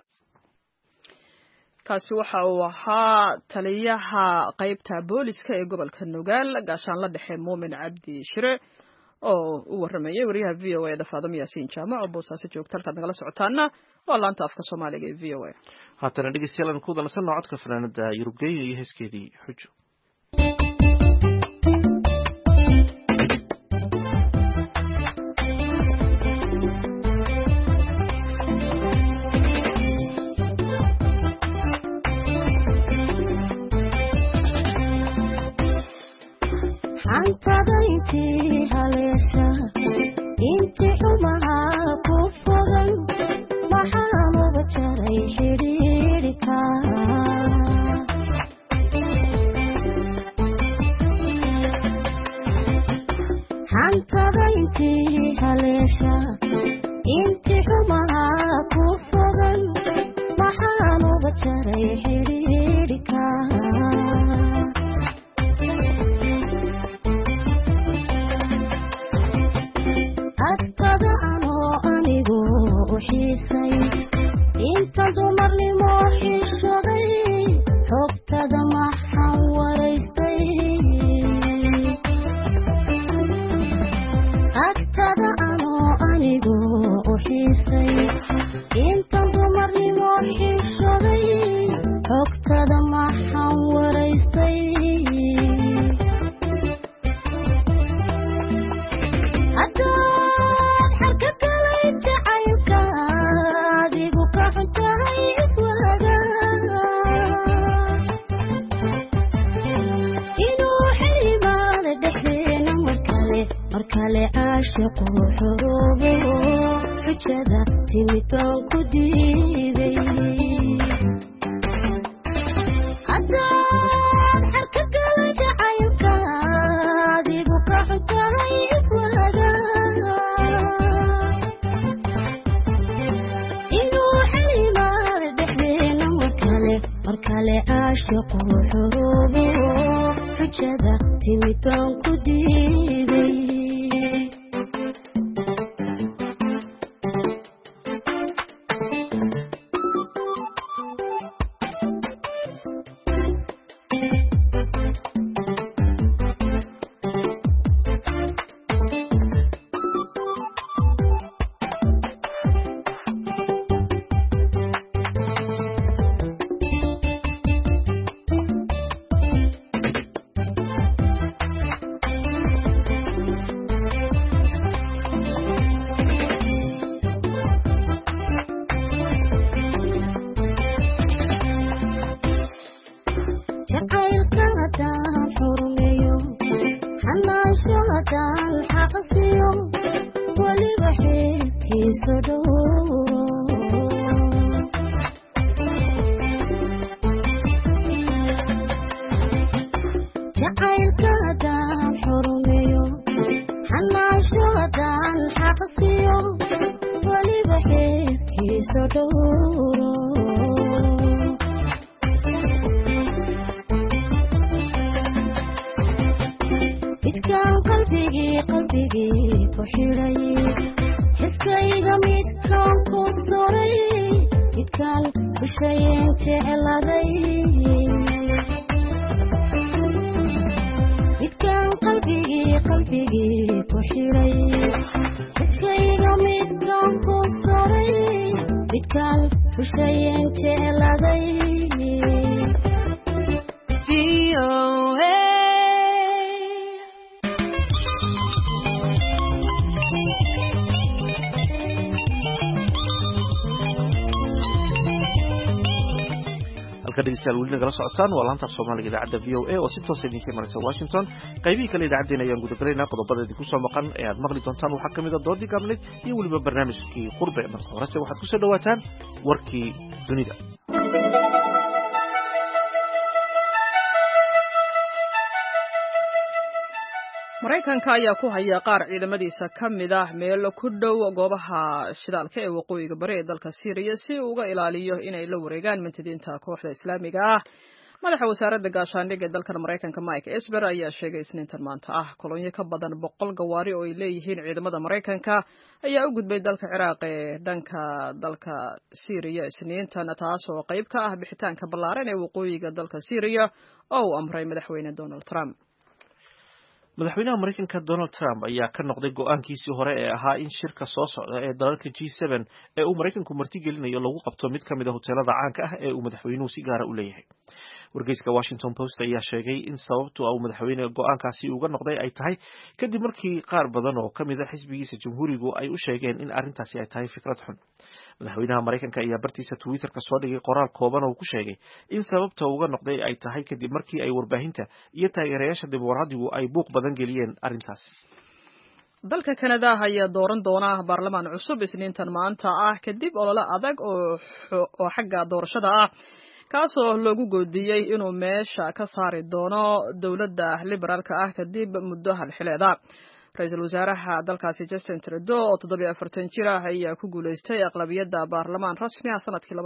kaasi waxa uu ahaa taliyaha qaybta booliska ee gobolka Nugaal gaashaanle dhexe Muumin Cabdi Shire oo u waramayay wariyaha VOA da Faadimo Yaasiin Jaamac oo boosaaso joogta halka nagala socotaana waa laanta afka Soomaaliga ee VOA haatan dhegeystayaal ku dansan codka fanaanada Yurubgeey iyo heeskeedii xujo dhegeystayaal weli nagala socotaan waa laanta Soomaaliga idaacadda VOA oo si toos ah idinka imanaysa Washington qaybihii kale idaacaddeena ayaan guda galaynaa qodobada idinku soo maqan ee aad maqli doontaan waxaa ka mid ah doodii gaabneed iyo weliba barnaamijkii qurbe marka horese waxaad ku soo dhawaataan warkii dunida. Mareykanka ayaa ku haya qaar ciidamadiisa ka mid ah meel ku dhow goobaha shidaalka ee waqooyiga bari ee dalka Syria si uu uga ilaaliyo inay la wareegaan mintidiinta kooxda Islaamiga ah. Madaxa wasaaradda gaashaandhigga dalka Mareykanka Mike Esper ayaa sheegay Isniintan maanta kolonyo ka badan 100 gawaari oo ay leeyihiin ciidamada Mareykanka ayaa u gudbay dalka Ciraaq ee dhanka dalka Syria Isniintan taas oo qayb ka ah bixitaanka ballaaran ee waqooyiga dalka Syria oo uu amray madaxweyne Donald Trump. madaxweynaha Mareykanka Donald Trump ayaa ka noqday go'aankiisii hore ee ahaa in shirka soo socda ee dalalka G7 ee uu Mareykanku martigelinayo lagu qabto mid ka mid ah hoteelada caanka ah ee uu madaxweynuhu si gaar ah u leeyahay. wargeyska Washington Post ayaa sheegay in sababtu uu madaxweynaha go'aankaasi uga noqday ay tahay kadib markii qaar badan oo ka mid ah xisbigiisa Jamhuurigu ay u sheegeen in arrintaasi ay tahay fikrad xun. madaxweynaha Mareykanka ayaa bartiisa Twitter-ka soo dhigay qoraal kooban oo ku sheegay in sababta uga noqday ay tahay kadib markii ay warbaahinta iyo taageerayaasha dimuqraadigu ay buuq badan geliyeen arrintaas. dalka Canada ayaa dooran doona baarlamaan cusub Isniintan maanta kadib olole adag oo xagga doorashada kaasoo loogu goodiyay inuu meesha ka saari doono dawladda liberaalka kadib muddo hal xileeda. Ra'iisul wasaaraha dalkaasi Justin Trudeau oo 47 jir ayaa ku guuleystay aqlabiyadda baarlamaan rasmi ah sanadkii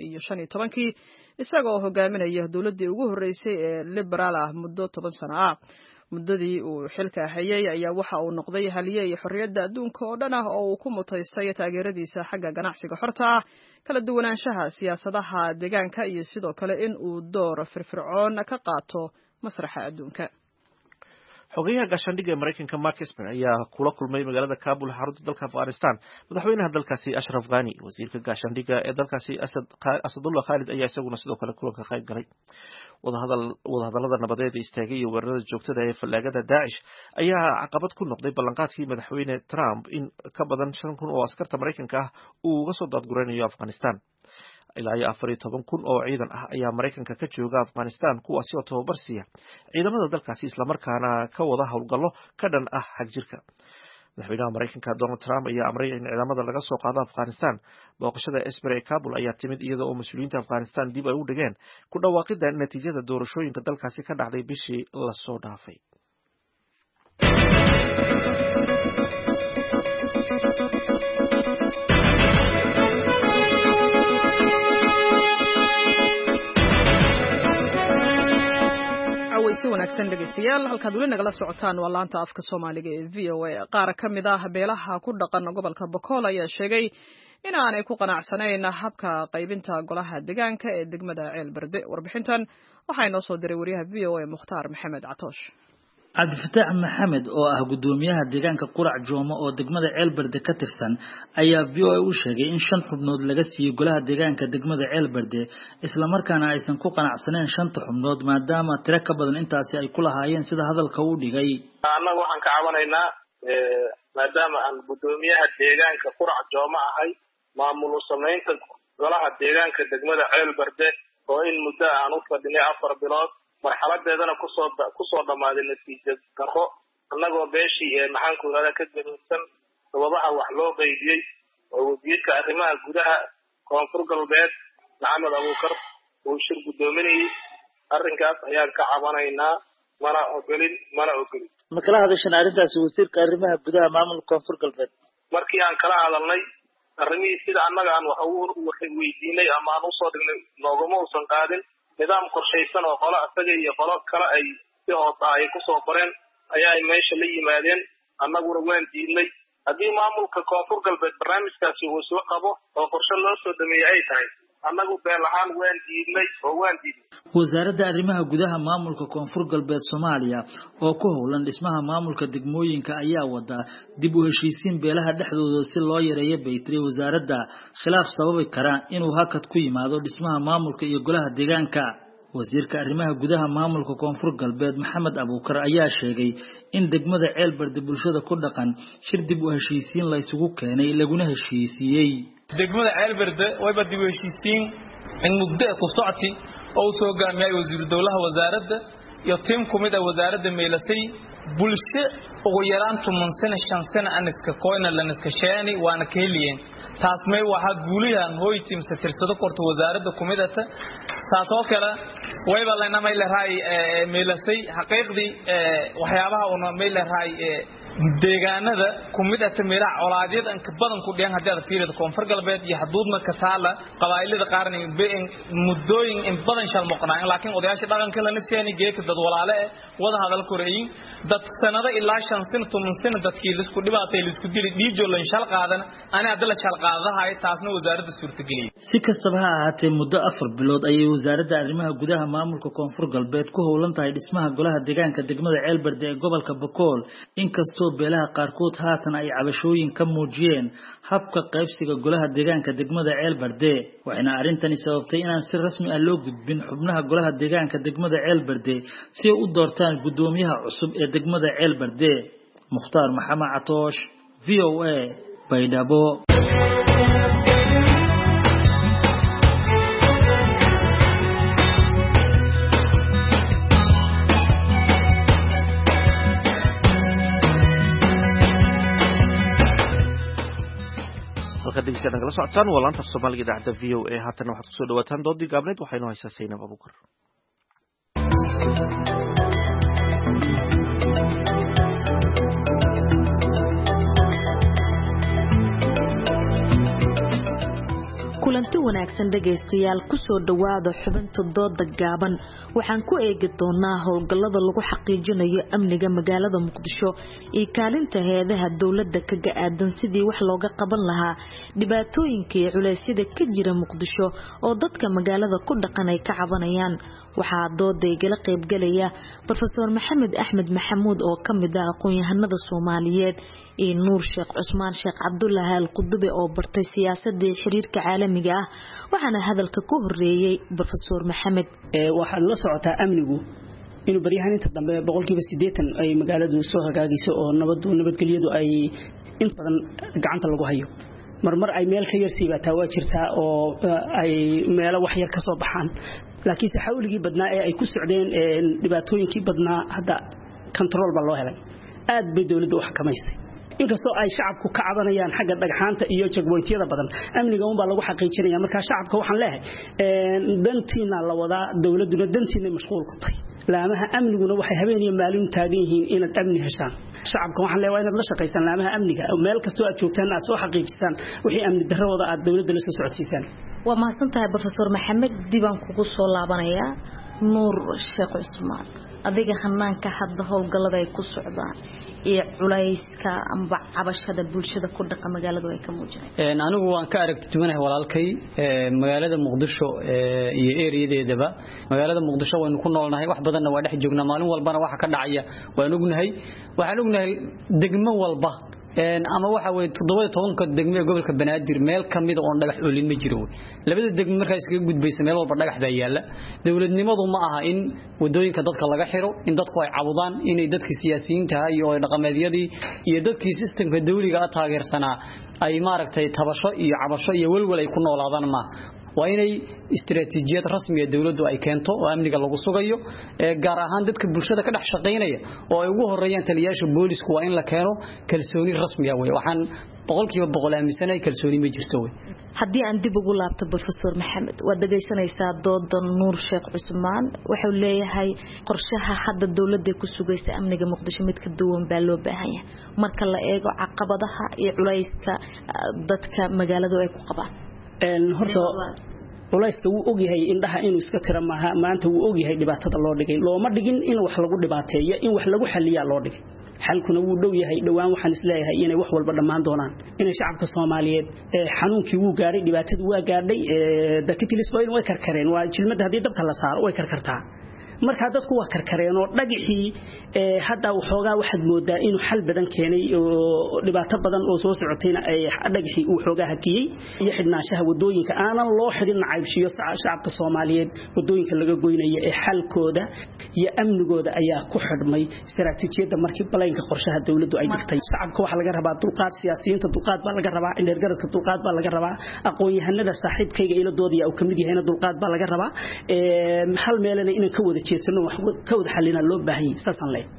2015 isagoo hogaaminaya dawladdii ugu horeysay ee liberaal muddo 10 sano muddadii uu xilka hayay ayaa waxa uu noqday haliyey xorriyadda adduunka oo dhan oo uu ku mutaystay taageeradiisa xagga ganacsiga xorta kala duwanaanshaha siyaasadaha deegaanka iyo sidoo kale in uu door firfircoon ka qaato masraxa adduunka. xogayaha gaashaandhigga ee Mareykanka Mark Esper ayaa kula kulmay magaalada Kabul xarunta dalka Afghanistan madaxweynaha dalkaasi Ashraf Ghani. wasiirka gaashaandhigga ee dalkaasi Asadullah Khalid ayaa isaguna sidoo kale kulanka qayb galay. wadahadallada nabadeed ee istaagay iyo weerarada joogtada ee fallaagada Daesh ayaa caqabad ku noqday ballanqaadkii madaxweyne Trump in ka badan 5,000 oo askarta Mareykanka uu uga soo daadguranayo Afghanistan. ilaa 14,000 oo ciidan ayaa Mareykanka ka jooga Afghanistan kuwaasi oo tababar siiya ciidamada dalkaasi isla markaana ka wada howlgallo ka dhan ah xagjirka. madaxweynaha Mareykanka Donald Trump ayaa amray in ciidamada laga soo qaado Afghanistan. booqashada Esper ee Kabul ayaa timid iyada oo mas'uuliyiinta Afghanistan dib ay u dhigeen ku dhawaaqida natiijada doorashooyinka dalkaasi ka dhacday bishii la soo dhaafay. si wanaagsan dhegeystayaal halkaad weli nagala socotaan waa laanta afka Soomaaliga ee VOA. qaar ka mid ah beelaha ku dhaqan gobolka Boqol ayaa sheegay in aanay ku qanacsanayn habka qaybinta golaha deegaanka ee degmada Ceelberde. warbixintan waxaa inoo soo diray wariyaha VOA Mukhtaar Maxamed Catoosh. cabdifataax maxamed oo ah gudoomiyaha deegaanka qurac joomo oo degmada Ceelberde ka tirsan ayaa VOA u sheegay in 5 xubnood laga siiyay golaha deegaanka degmada Ceelberde isla markaana aysan ku qanacsaneyn 5 xubnood maadaama tiro ka badan intaasi ay ku lahaayeen sida hadalka uu dhigay. annagu waxaan ka cabanaynaa maadaama aan gudoomiyaha deegaanka qurac joomo ahay maamul sameynta golaha deegaanka degmada Ceelberde oo in muddo aan u fadhinay 4 bilood marxaladeedana kusoo dhamaaday natiijo darro annagoo beeshii maxaan ku raada ka gadoodsan sababaha wax loo qaybiyey oo wasiirka arrimaha gudaha koonfur galbeed maxamed abuukar uu shir gudoominayay arrinkaas ayaan ka cabanaynaa mana ogolin ma kala hadashan arrintaasi wasiirka arrimaha gudaha maamulka koonfur galbeed markii aan kala hadalnay arrimihii sida annaga aan wax weydiinay ama aan usoo dhignay noogama uusan qaadin nidaam qorshaysan oo qolo asaga iyo qolo kale ay si hoos ah ay kusoo qoreen ayaa ay meesha la yimaadeen annaguna waan diidnay haddii maamulka koonfur galbeed barnaamijkaasi uu soo qabo oo qorshe loo soo dhameeyey ay tahay annagu beel ahaan waan diidnay. wasaaradda arrimaha gudaha maamulka koonfur galbeed Soomaaliya oo ku howlan dhismaha maamulka degmooyinka ayaa wada dib u heshiisiin beelaha dhexdooda si loo yareeyo baytri wasaaradda khilaaf sababi kara inuu hakad ku yimaado dhismaha maamulka iyo golaha deegaanka. wasiirka arrimaha gudaha maamulka koonfur galbeed Maxamed Abuukar ayaa sheegay in degmada Ceelbarde bulshada ku dhaqan shir dib u heshiisiin la isugu keenay laguna heshiisiyay. degmada Ceelbarde wayba dib u heshiisiin in muddo ku socoti oo soo gaamiyay wasiir dawlaha wasaaradda iyo tiim kumid ah wasaaradda meelasay bulsho ugu yaraan 5 sano aan iska kooyna la iska sheeni waana ka heliyeen taas may waxa guuliyan hooy tiim satirsado korto wasaaradda kumidata taasoo kale wayba lana may leeyahay meelasay xaqiiqdii waxyaabaha oo may leeyahay deegaanada kumidata meelaha colaadiyada in ka badan ku dhiyaan hadii aad fiirido koonfur galbeed iyo xuduudna ka taala qabaa'ilada qaarna muddooyin in badan shal moqnaa laakiin odayaasha dhaqanka la nafsiyaani geeka dad walaale wada hadal koreeyay dad sanada ilaa 5 sano 10 sano dadkii la isku dhibaatay la isku dilay dhiijo la shal qaadan ana adala shal qaadaha ay taasna wasaaradda suurtageliyay. si kastaba ha ahaatee muddo 4 bilood ayay wasaaradda arrimaha gudaha maamulka koonfur galbeed ku howlan tahay dhismaha golaha deegaanka degmada Ceelbarde ee gobolka Bakool inkastoo beelaha qaarkood haatan ay cabashooyin ka muujiyeen habka qaybsiga golaha deegaanka degmada Ceelbarde waxayna arintani sababtay inaan si rasmi ah loo gudbin xubnaha golaha deegaanka degmada Ceelbarde si ay u doortaan gudoomiyaha cusub ee degmada Ceelbarde. Mukhtaar Maxamed Catoosh VOA Baydhabo. dhegeystayaal nagala socotaan waa laanta Soomaaliga idaacadda VOA haatan waxaad kusoo dhawaataan doodii gaabneed waxaynu haysaa Saynab Abuukar. kulanti wanaagsan dhageystayaal ku soo dhawaada xubinta dooda gaaban waxaan ku eegi doonaa howlgallada lagu xaqiijinayo amniga magaalada Muqdisho iyo kaalinta hay'adaha dawladda kaga aadan sidii wax looga qaban lahaa dhibaatooyinka iyo culeysyada ka jira Muqdisho oo dadka magaalada ku dhaqan ay ka cabanayaan. waxaa dooda igala qayb galaya Professor Maxamed Axmed Maxamuud oo kamid ah aqoon-yahanada Soomaaliyeed iyo Nuur Sheekh Cusmaan Sheekh Cabdullaahi Al-Qudubi oo bartay siyaasadda iyo xiriirka caalamiga ah waxaana hadalka ku horeeyay Professor Maxamed. waxaad la socotaa amnigu inuu baryahan inta dambe 80% ay magaaladu soo hagaagayso oo nabadgelyadu ay inta badan gacanta lagu hayo marmar ay meel ka yar siibataa waa jirtaa oo ay meelo wax yar ka soo baxaan laakiin si xawligii badnaa ee ay ku socdeen dhibaatooyinkii badnaa hadda control ba loo helay aad bay dawladdu wax kamaysay inkastoo ay shacabku ka cabanayaan xagga dhagxaanta iyo checkpointyada badan amniga un baa lagu xaqiijinaya marka shacabka waxaan leeyahay dantiina la wadaa dawladuna dantiina mashquul ku tahay laamaha amniguna waxay habeen iyo maalin taagan yihiin inaad amni heshaan shacabka waxaan leeyahay inaad la shaqeysaan laamaha amniga meel kastoo aad joogtaan aad soo xaqiijisaan wixii amni darrooda aad dawladda la soo socodsiisaan. waa mahadsantahay Professor Maxamed dibaan kugu soo laabanayaa Nuur Sheekh Cusmaan adiga hanaanka hadda howlgallada ay ku socdaan ee culayska amba cabashada bulshada ku dhaqan magaalada ay ka muujinayaan. anigu waan ka aragti duwanahay walaalkay magaalada Muqdisho iyo ereyadeedaba magaalada Muqdisho waynu ku noolnahay wax badanna waa dhex joognaa maalin walbana waxa ka dhacaya waan ognahay degmo walba ama waxa way 17 degmo gobolka Banaadir meel kamid oo dhagax oolin ma jiro labada degmo markaas iska gudbaysa meel walba dhagax baa yaala dawladnimadu ma aha in wadooyinka dadka laga xiro in dadku ay cabudaan inay dadka siyaasiyiinta iyo dhaqameedyadii iyo dadkii systemka dawliga taageersanaa ay maaragtay tabasho iyo cabasho iyo walwal ay ku noolaadaan ma waa inay istiraatiijiyad rasmi ah dawladdu ay keento oo amniga lagu sugayo gaar ahaan dadka bulshada ka dhex shaqeynaya oo ay ugu horeeyaan taliyaasha booliisku waa in la keeno kalsooni rasmi ah waxaan boqolkiiba boqol aaminsanay kalsooni ma jirto haddii aan dib ugu laabto professor Maxamed waad dhageysanaysaa doodan Nuur Sheekh Cusmaan wuxuu leeyahay qorshaha hadda dawladda ku sugaysa amniga Muqdisho mid ka duwan baa loo baahan yahay marka la eego caqabadaha iyo culayska dadka magaalada ay ku qabaan horta culayska uu og yahay indhaha inuu iska tira maaha maanta uu og yahay dhibaatada loo dhigay looma dhigin in wax lagu dhibaateeyo in wax lagu xalliyaa loo dhigay xalkuna wuu dhow yahay dhawaan waxaan isleeyahay inay wax walba dhamaan doonaan inay shacabka Soomaaliyeed xanuunkii uu gaaray dhibaatadu waa gaadhay dakitilis way karkareen waa jilmada hadii dabka la saaro way karkartaa marka dadku waa karkareen oo dhagixii hadda waxoogaa waxaad moodaa inuu xal badan keenay oo dhibaato badan oo soo socotayna ay dhagixii uu xoogaa hakiyay iyo xidhnaanshaha wadooyinka aanan loo xidhin caybshiyo shacabka Soomaaliyeed wadooyinka laga goynayo ee xalkooda iyo amnigooda ayaa ku xidhmay istiraatiijiyada markii balaynka qorshaha dawladdu ay dhigtay shacabka waxa laga rabaa dulqaad siyaasiyiinta dulqaad baa laga rabaa indhergaradka dulqaad baa laga rabaa aqoon-yahanada saaxiibkayga ila doodaya oo kamid yahay dulqaad baa laga rabaa hal meelana inaan ka wada jeedsano wax ka wada xalina loo baahan yahay saasan leeyahay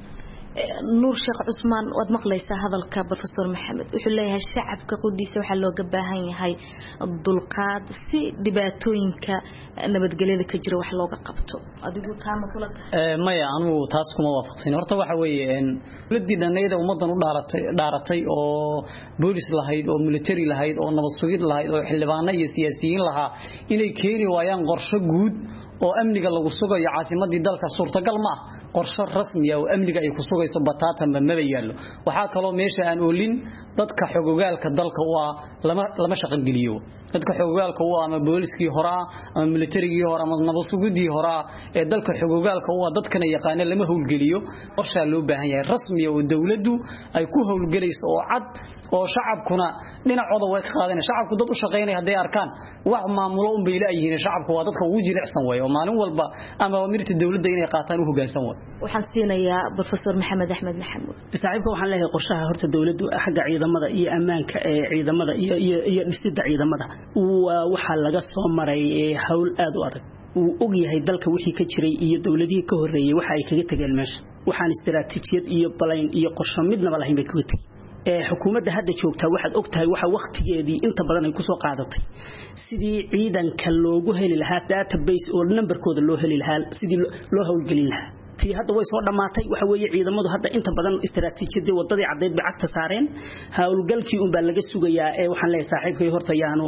Nuur Sheekh Cusmaan wad maqlaysaa hadalka professor Maxamed wuxuu leeyahay shacabka qodiisa waxa looga baahan yahay dulqaad si dhibaatooyinka nabadgelyada ka jira wax looga qabto adigu taama kula maya anu taas kuma waafaqsan horta waxa weeye ladii dhanayda ummadan u dhaaratay oo boolis lahayd oo military lahayd oo nabad sugid lahayd oo xildhibaano iyo siyaasiyiin lahaa inay keeni waayaan qorshe guud oo amniga lagu sugayo caasimadii dalka suurtagal ma ah qorshe rasmi ah oo amniga ay ku sugayso bataatan ma yaalo waxa kale oo meesha aan oolin dadka xogogaalka dalka waa lama shaqan geliyo dadka xogogaalka waa ama booliskii hore ama militarigii hore ama nabad sugidii hore ee dalka xogogaalka waa dadkana yaqaan lama howlgeliyo qorshe loo baahan yahay rasmi ah oo dawladdu ay ku howlgelayso oo cad oo shacabkuna dhinacooda way ka qaadanayaan shacabku dad u shaqeynay haday arkaan wax maamulo un bay leeyihiin shacabku waa dadka ugu jilicsan way oo maalin walba ama amirta dawladda inay qaataan u hoggaansan way waxaan siinayaa professor Maxamed Axmed Maxamuud saaxiibka waxaan leeyahay qorshaha horta dawladdu xagga ciidamada iyo ammaanka ee ciidamada iyo dhisidda ciidamada waxa laga soo maray hawl aad u adag uu og yahay dalka wixii ka jiray iyo dawladihii ka horeeyay waxa ay kaga tageen meesha waxaan istiraatiijiyad iyo balayn iyo qorshe midnaba lahayn bay kaga tageen xukuumadda hadda joogta waxaad ogtahay waxa waqtigeedii inta badan ay ku soo qaadatay sidii ciidanka loogu heli lahaa database oo numberkooda loo heli lahaa sidii loo hawlgelin lahaa tii hadda way soo dhamaatay waxa weeye ciidamadu hadda inta badan istiraatiijiyadii wadadii cadeed bay cagta saareen hawlgalkii un baa laga sugayaa ee waxaan leeyahay saaxiibkay horta yaanu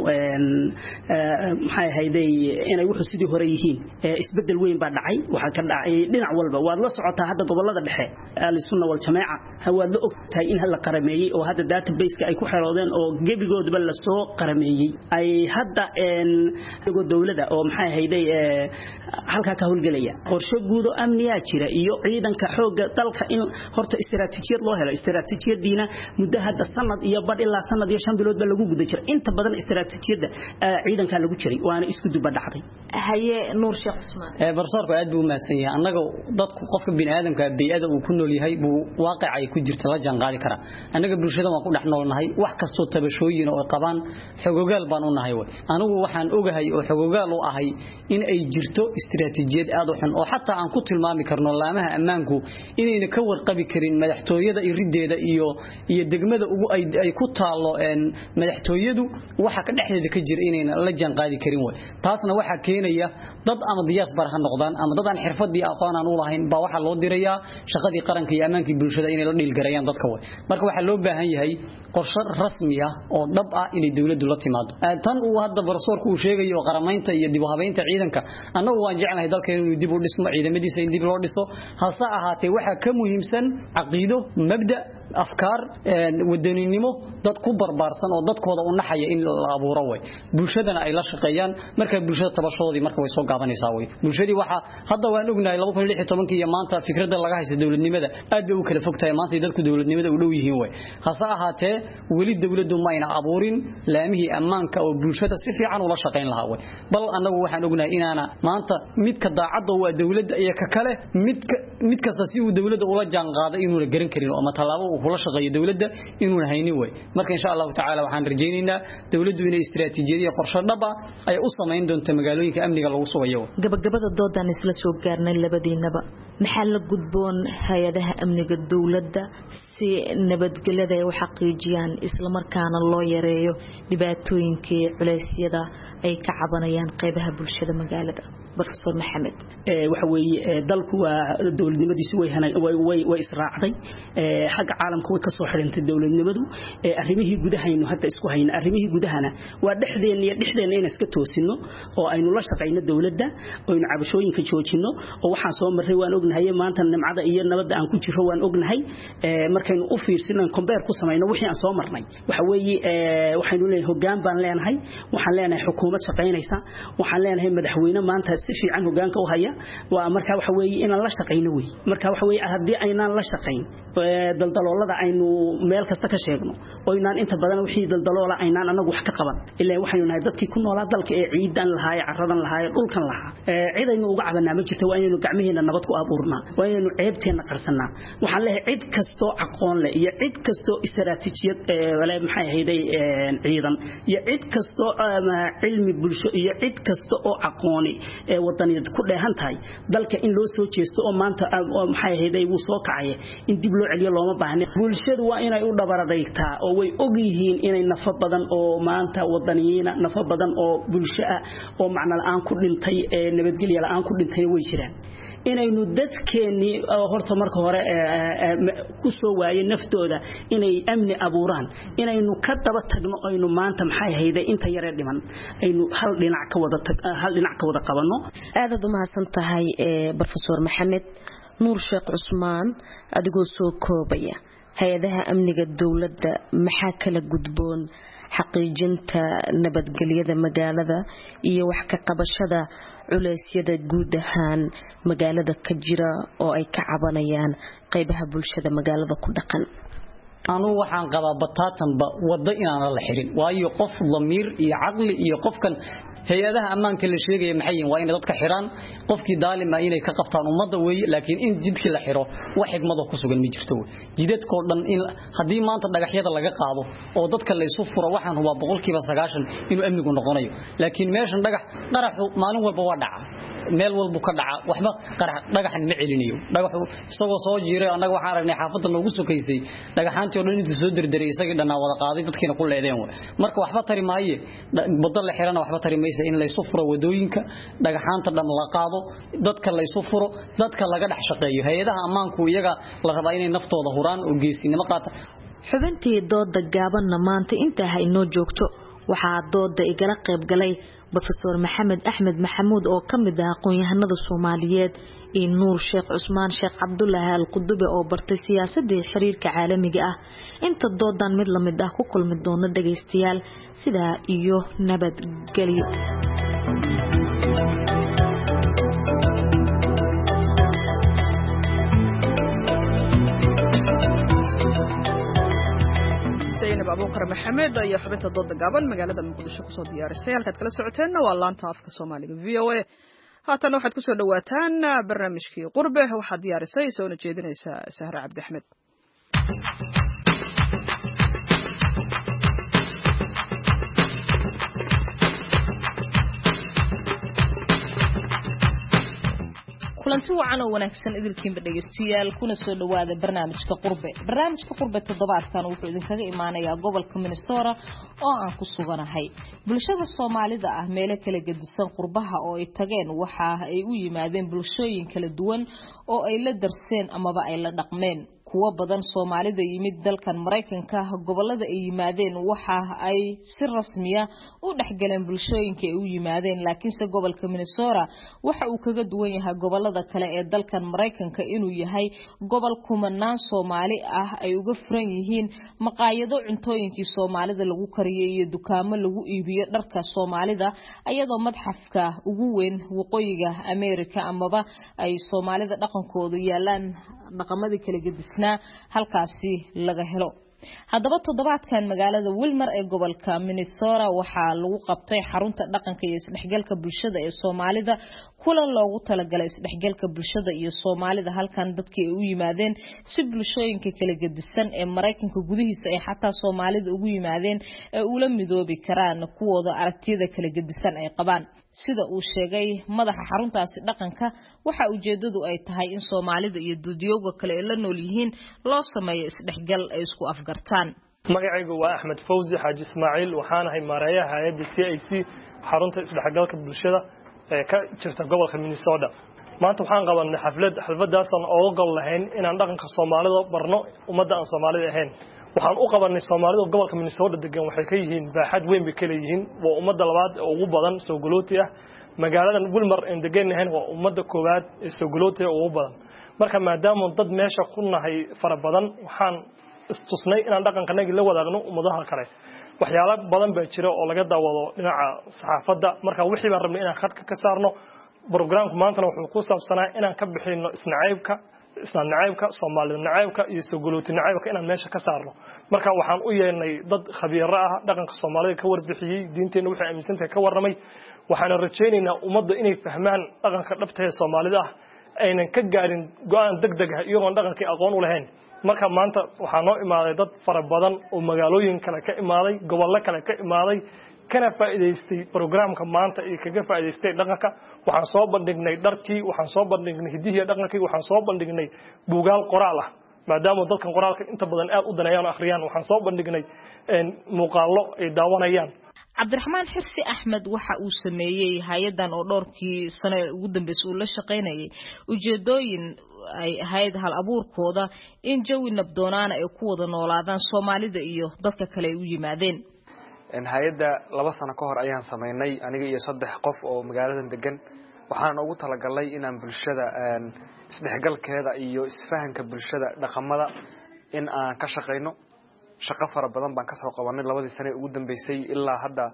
maxay hayday inay wuxuu sidii hore yihiin isbedel weyn baa dhacay waxa ka dhacay dhinac walba waad la socotaa hadda gobolada dhexe al-sunna wal jamaa waad la ogtahay in hal qarameeyay oo hadda database-ka ay ku xeroodeen oo gebigoodba la soo qarameeyay ay hadda dawladda oo maxay hayday halka ka hawlgalaya qorshe guud oo amniya jira iyo ciidanka xooga dalka in horta istiraatiijiyad loo helo istiraatiijiyadiina muddo hadda sanad iyo bad ilaa sanad iyo 5 bilood ba lagu guda jiray inta badan istiraatiijiyada ciidanka lagu jiray waana isku duba dhacday haye Nuur Sheekh Cusmaan barsoorku aad buu maasan yahay anaga dadku qofka bini'aadamka biyada uu ku nool yahay buu waaqicay ku jirta la jaan qaadi kara anaga bulshada waan ku dhex noolnahay wax kasto tabashooyin oo qabaan xogogaal baan u nahay way anigu waxaan ogahay oo xogogaal u ahay in ay jirto istiraatiijiyad aad u xun oo xataa aan ku tilmaami karno laamaha ammaanku inayna ka warqabi karin madaxtooyada irideeda iyo degmada ugu ay ku taalo madaxtooyadu waxa ka dhexdeeda ka jira inayna la jaan qaadi karin way taasna waxa keenaya dad ama diyaasbar ha noqdaan ama dad aan xirfadii aqoon aan u lahayn ba waxa loo dirayaa shaqadii qaranka iyo ammaankii bulshada inay la dhiilgarayaan dadka way marka waxa loo baahan yahay qorshe rasmi ah oo dhab ah inay dawladdu la timaado tan uu hadda barsoorku uu sheegayo qaramaynta iyo dib u habeynta ciidanka annagu waan jecelahay dalkeena inuu dib u dhismo ciidamadiisa in dib loo dhiso hasa ahaatee waxa ka muhiimsan aqiido mabda afkaar wadaninimo dad ku barbaarsan oo dadkooda u naxaya in la abuuro way bulshadana ay la shaqeeyaan marka bulshada tabashoodii marka way soo gaabanaysaa way bulshadii waxa hadda waan ognahay 2016 iyo maanta fikradda laga haysto dawladnimada aad bay u kala fogtahay maanta dadku dawladnimada u dhow yihiin way hasa ahaatee wali dawladdu ma ayna abuurin laamihii ammaanka oo bulshada si fiican ula shaqeyn lahaa way bal anagu waxaan ognahay inaana maanta midka daacadda waa dawladda iyo ka kale mid kasta si uu dawladda ula jaan qaado inuu la garan karin ama talaabo uu kula shaqeeyo dawladda inuu haynin way marka insha Allah ta'ala waxaan rajaynaynaa dawladdu inay istiraatiijiyad qorshe dhab ah ay u sameyn doonto magaalooyinka amniga lagu sugayo gabagabada doodan isla soo gaarnay labadiinaba maxaa la gudboon hay'adaha amniga dawladda si nabadgelyada ay u xaqiijiyaan isla markaana loo yareeyo dhibaatooyinka culeysyada ay ka cabanayaan qaybaha bulshada magaalada Professor Maxamed waxa weeye dalku waa dawladnimadiisu way israacday xagga caalamka way ka soo xirintay dawladnimadu arrimihii gudahaynu hadda isku hayna arrimihii gudahana waa dhexdeena in iska toosino oo aynu la shaqeyno dawladda oo aynu cabashooyinka joojino oo waxaan soo maray waan ognahay maanta nimcada iyo nabadda aan ku jiro waan ognahay markaynu u fiirsino compare ku sameeyno wixii aan soo marnay waxa weeye waxaynu leeyahay hoggaan baan leenahay waxaan leenahay xukuumad shaqeynaysa waxaan leenahay madaxweyne maanta si fiican hoggaanka u haya waa marka waxa weeye in la shaqeyno way marka waxa weeye hadii aynaan la shaqeyn daldaloolada aynu meel kasta ka sheegno oo inaan inta badan wixii daldaloola aynaan anagu wax ka qaban ilaa waxaynu nahay dadkii ku noolaa dalka ee ciidan lahaay caradan lahaay dhulkan lahaa ciidaynu uga cabanaa ma jirto waa inaynu gacmaheena nabad ku abuurnaa waa inaynu ceebteena qarsanaa waxaan leeyahay cid kasto aqoon leh iyo cid kasto istiraatiijiyad wala maxay hayday ciidan iyo cid kasto cilmi bulsho iyo cid kasto oo aqooni wadaniyad ku dheehan tahay dalka in loo soo jeesto oo maanta maxay hayday uu soo kacay in dib loo celiyo looma baahna bulshadu waa inay u dhabaradaytaa oo way og yihiin inay nafa badan oo maanta wadaniyiina nafa badan oo bulsho ah oo macna la'aan ku dhintay nabadgelyo la'aan ku dhintay way jiraan inaynu dadkeeni horta marka hore ku soo waayay naftooda inay amni abuuraan inaynu ka daba tagno aynu maanta maxay hayday inta yare dhiman aynu hal dhinac ka wada qabanno aad u mahadsan tahay Professor Maxamed Nuur Sheekh Cusmaan adigoo soo koobaya hay'adaha amniga dawladda maxaa kala gudboon xaqiijinta nabadgelyada magaalada iyo wax ka qabashada culeysyada guud ahaan magaalada ka jira oo ay ka cabanayaan qaybaha bulshada magaalada ku dhaqan anu waxaan qabaa bataatanba wada inaan la xirin waayo qof damiir iyo aqli iyo qofkan hay'adaha ammaanka la sheegay maxay yihiin waa in dadka xiraan qofkii daalima inay ka qabtaan umada weeye laakiin in jidkii la xiro wax xigmado ku sugan ma jirto jidadkoo dhan in hadii maanta dhagaxyada laga qaado oo dadka la isu furo waxaan huba 90% inuu amnigu noqonayo laakiin meeshan qaraxu maalin walba waa dhaca meel walba ka dhaca waxba dhagaxan ma celinayo dhagaxu isagoo soo jiiray anaga waxaan aragnay xaafadda noogu sokaysay dhagaxaantii oo dhan intuu soo dirdiray isagii dhanaa wada qaaday dadkiina ku leedeen marka waxba tari maaye badal la xirana waxba tari maysa in la isu furo wadooyinka dhagaxaanta dhan la qaado dadka la isu furo dadka laga dhax shaqeeyo hay'adaha ammaanku iyaga la rabaa inay naftooda huraan oo geesinimo qaata xubintii dooda gaabanna maanta inta ay noo joogto waxaa dooda igala qayb galay Professor Maxamed Axmed Maxamuud oo kamid ah aqoon-yahanada Soomaaliyeed iyo Nuur Sheekh Cusmaan Sheekh Cabdullaahi Al-Qudube oo bartay siyaasadda iyo xiriirka caalamiga ah inta doodan mid la mid ah ku kulmi doona dhageystayaal sida iyo nabadgelyo abuukar maxamed ayaa xubinta dooda gaaban magaalada muqdisho kusoo diyaarisay halkaad kala socoteenna waa laanta afka Soomaaliga VOA haatan waxaad kusoo dhawaataan barnaamijkii qurbe waxaad diyaarisay soo jeedinaysa Sahra Cabdi Axmed kulanti wacan oo wanaagsan idilkiinba dhageystayaal kuna soo dhawaada barnaamijka qurbe toddobaadkan wuxuu idinkaga imaanayaa gobolka Minnesota oo aan ku suganahay bulshada Soomaalida ah meelo kala gedisan qurbaha oo ay tageen waxa ay u yimaadeen bulshooyin kala duwan oo ay la darseen amaba ay la dhaqmeen kuwa badan Soomaalida yimid dalkan Mareykanka gobolada ay yimaadeen waxa ay si rasmi ah u dhaxgaleen bulshooyinka ay u yimaadeen laakiinse gobolka Minnesota waxa uu kaga duwan yahay gobolada kale ee dalkan Mareykanka inuu yahay gobol kumanaan Soomaali ah ay uga furan yihiin maqaayado cuntooyinkii Soomaalida lagu kariyay iyo dukaamo lagu iibiyo dharka Soomaalida ayadoo madxafka ugu weyn waqooyiga America amaba ay Soomaalida dhaqankoodu yaalaan dhaqamadii kala gedisnaa halkaasi laga helo haddaba toddobaadkan magaalada Wilmar ee gobolka Minnesota waxaa lagu qabtay xarunta dhaqanka iyo isdhexgalka bulshada ee Soomaalida kulan loogu talagalay isdhexgalka bulshada iyo Soomaalida halkan dadkii ay u yimaadeen si bulshooyinka kala gedisan ee Mareykanka gudihiisa ay xataa Soomaalida ugu yimaadeen ee ula midoobi karaan kuwooda aragtiyada kala gedisan ay qabaan sida uu sheegay madaxa xaruntaasi dhaqanka waxa ujeedadu ay tahay in Soomaalida iyo dadyoga kale la nool yihiin loo sameeyo isdhexgal ay isku afgartaan magacaygu waa Axmed Fawzi Xaaji Ismaaciil waxaan ahay maareeyaha hay'adda CIC xarunta isdhexgalka bulshada ee ka jirta gobolka Minnesota maanta waxaan qabanay xafladaas oo gol lahayn inaan dhaqanka Soomaalida barno ummadda aan Soomaalida ahayn waxaan u qabanay Soomaalida gobolka Minnesota degan waxay ka yihiin baaxad weyn bay kala yihiin waa ummadda labaad oo ugu badan soo galooti ah magaalada Wilmar ee degan waa ummadda koowaad ee soo galooti ugu badan marka maadaama dad meesha ku nahay fara badan waxaan istusnay inaan dhaqankanaga la wadaagno ummadaha kale waxyaalo badan baa jira oo laga daawado dhinaca saxaafadda marka wixii baan rabnay inaan khadka ka saarno programku maanta wuxuu ku saabsanaa inaan ka bixino islaan nacaybka Soomaalida nacaybka iyo soo galooti nacaybka inaan meesha ka saarno marka waxaan u yeelnay dad khabiiro ah dhaqanka Soomaalida ka warbixiyay diinteena waxa aaminsantahay ka warramay waxaan rajaynaynaa ummadda inay fahmaan dhaqanka dhabta ee Soomaalida ah aynan ka gaarin go'aan degdeg ah iyagoon dhaqankii aqoon u lahayn marka maanta waxaa noo imaaday dad fara badan oo magaalooyin kale ka imaaday gobollo kale ka imaaday kana faa'iideystay programka maanta ee kaga faa'iideystay dhaqanka waxaan soo bandhignay dharkii waxaan soo bandhignay hidihiisa dhaqankii waxaan soo bandhignay buugaal qoraal ah maadaama dadkan qoraalka inta badan aad u daneeyaan akhriyaan waxaan soo bandhignay muuqaallo ay daawanayaan Cabdiraxmaan Xirsi Axmed waxa uu sameeyay hay'adan oo dhowrkii sano ugu dambeysay uu la shaqeynayay ujeedooyin ay ahayd hal abuurkooda in jawi nabdoonaana ay ku wada noolaadaan Soomaalida iyo dadka kale ay u yimaadeen hay'adda 2 sano ka hor ayaan sameynay aniga iyo 3 qof oo magaaladan degan waxaan ugu talagalay inaan bulshada isdhexgalkeeda iyo isfahanka bulshada dhaqamada in aan ka shaqeyno shaqo fara badan baan ka soo qabanay 2 sano ugu dambeysay ilaa hadda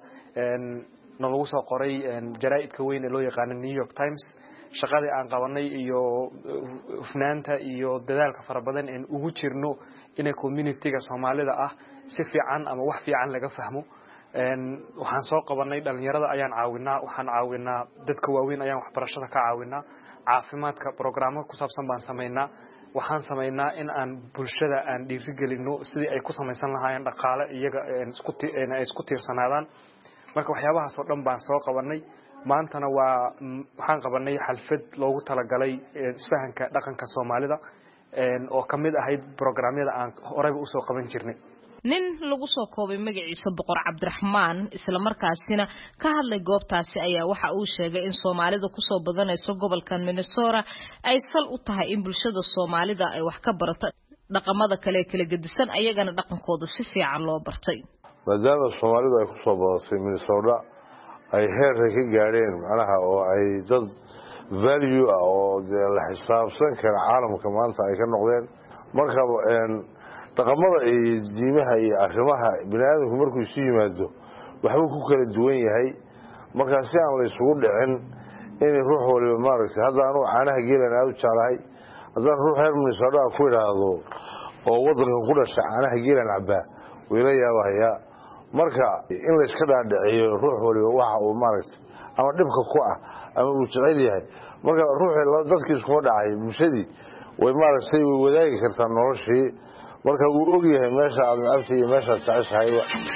nalagu soo qoray jaraa'idka weyn ee loo yaqaan New York Times shaqadii aan qabanay iyo hufnaanta iyo dadaalka fara badan ee ugu jirno in community-ga Soomaalida ah si fiican ama wax fiican laga fahmo waxaan soo qabanay dhalinyarada ayaan caawinaa dadka waaweyn ayaan waxbarashada ka caawinaa caafimaadka programka ku saabsan baan sameynaa waxaan sameynaa in aan bulshada aan dhiirigelino sidii ay ku samaysan lahaayeen dhaqaale iyaga isku tiirsanaadaan marka waxyaabahaas oo dhan baan soo qabanay maantana waxaan qabanay xalfad loogu talagalay isfahanka dhaqanka Soomaalida oo kamid ahayd programyada aan horeyba u soo qaban jirnay nin lagu soo koobay magaciisa Boqor Cabdiraxmaan isla markaasina ka hadlay goobtaasi ayaa waxa uu sheegay in Soomaalida ku soo badanayso gobolka Minnesota ay sal u tahay in bulshada Soomaalida ay wax ka barato dhaqamada kale gedisan ayagana dhaqankooda si fiican loo bartay maadaama Soomaalida ay ku soo badatay Minnesota ay heer ka gaareen macnaha oo ay dad value oo la xisaabsan kara caalamka maanta ay ka noqdeen marka dhaqamada iyo diimaha iyo arrimaha bini'aadamku markuu isu yimaado waxba ku kala duwan yahay marka si aan la isugu dhicin in ruux waliba maaragtay hadda anu caanaha geelan aad u jeclahay haddaan ruux reer Minnesota ku idhaahdo oo wadankan ku dhashay caanaha geelan cabaa wayla yaabahayaa marka in la iska dhaadhiciyo ruux waliba waxa uu maaragtay ama dhibka ku ah ama uu jecel yahay marka ruuxii dadkii isku dhacay bulshadii way maaragtay way wadaagi kartaa noloshii marka uu og yahay meesha aad cabti iyo meesha taashay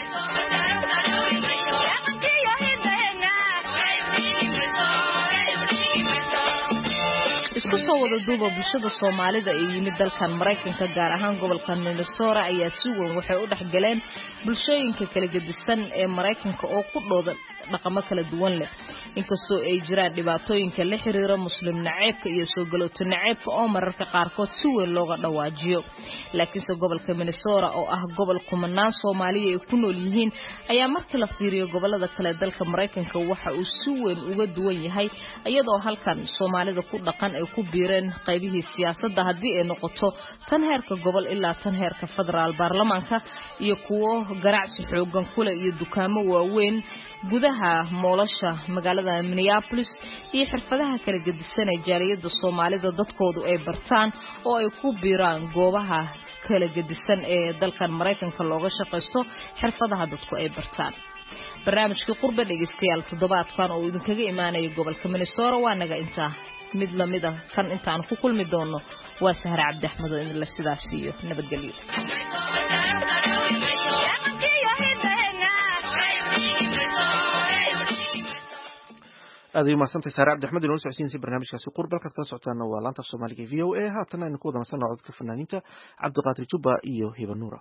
isku soo wada duuba bulshada Soomaalida ee yimid dalkan Mareykanka gaar ahaan gobolka Minnesota ayaa si weyn waxay u dhaxgaleen bulshooyinka kala gedisan ee Mareykanka oo ku dhooda dhaqamo kala duwan leh inkastoo ay jiraan dhibaatooyinka la xiriira muslim naceebka iyo soo galooto naceebka oo mararka qaarkood si weyn looga dhawaajiyo laakiin gobolka Minnesota oo ah gobol kumanaan Soomaaliya ay ku nool yihiin ayaa markii la fiiriyo gobolada kale dalka Mareykanka waxa uu si weyn uga duwan yahay iyadoo halkan Soomaalida ku dhaqan ay ku biireen qaybihii siyaasadda haddii ay noqoto tan heerka gobol ilaa tan heerka federaal baarlamaanka iyo kuwo ganacsi xoogan kule iyo dukaamo waaweyn gudaha moolasha magaalada Minneapolis iyo xirfadaha kala gedisan ee jaaliyada Soomaalida dadkoodu ay bartaan oo ay ku biiraan goobaha kala gedisan ee dalkan Mareykanka looga shaqeysto xirfadaha dadku ay bartaan barnaamijkii qurbe dhegeystayaal toddobaadkan oo idinkaga imaanaya gobolka Minnesota waa naga intaa mid lamid ah kan intaan ku kulmi doono waa Sahra Cabdi Axmed oo idin la sidaas iyo nabadgelyo aad ma santay Sahra Cabdi Axmed oo socodsiinaysa barnaamijkaasi qurbalka ka socotaana waa laanta Soomaaliga VOA haatan aynu ku wada nasanno codka fanaaniinta Cabdiqaadir Jubba iyo Hiba Nuura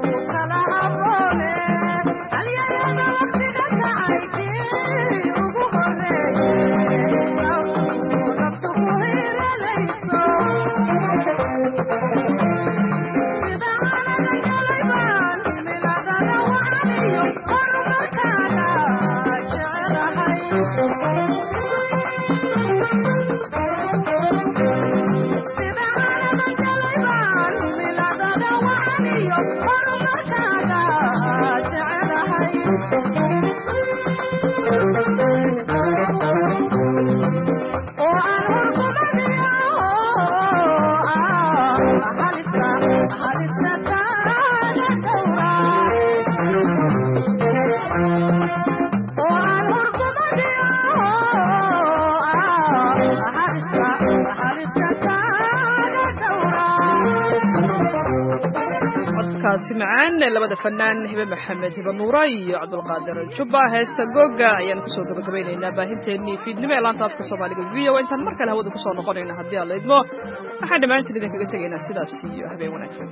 Ugu codadkaasi macaan labada fanaan hibe maxamed hibe nuura iyo cabdulqaadir jubba heesta googa ayaan kusoo gabagabaynaynaa baahinteennii fiidnimo ee laanta afka soomaaliga v o intaan mar kale hawada kusoo noqonayna haddii alla idmo waxaan dhammaantiin idinkaga tegaynaa sidaas iyo habeen wanaagsan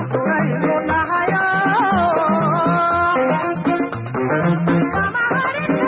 Come on,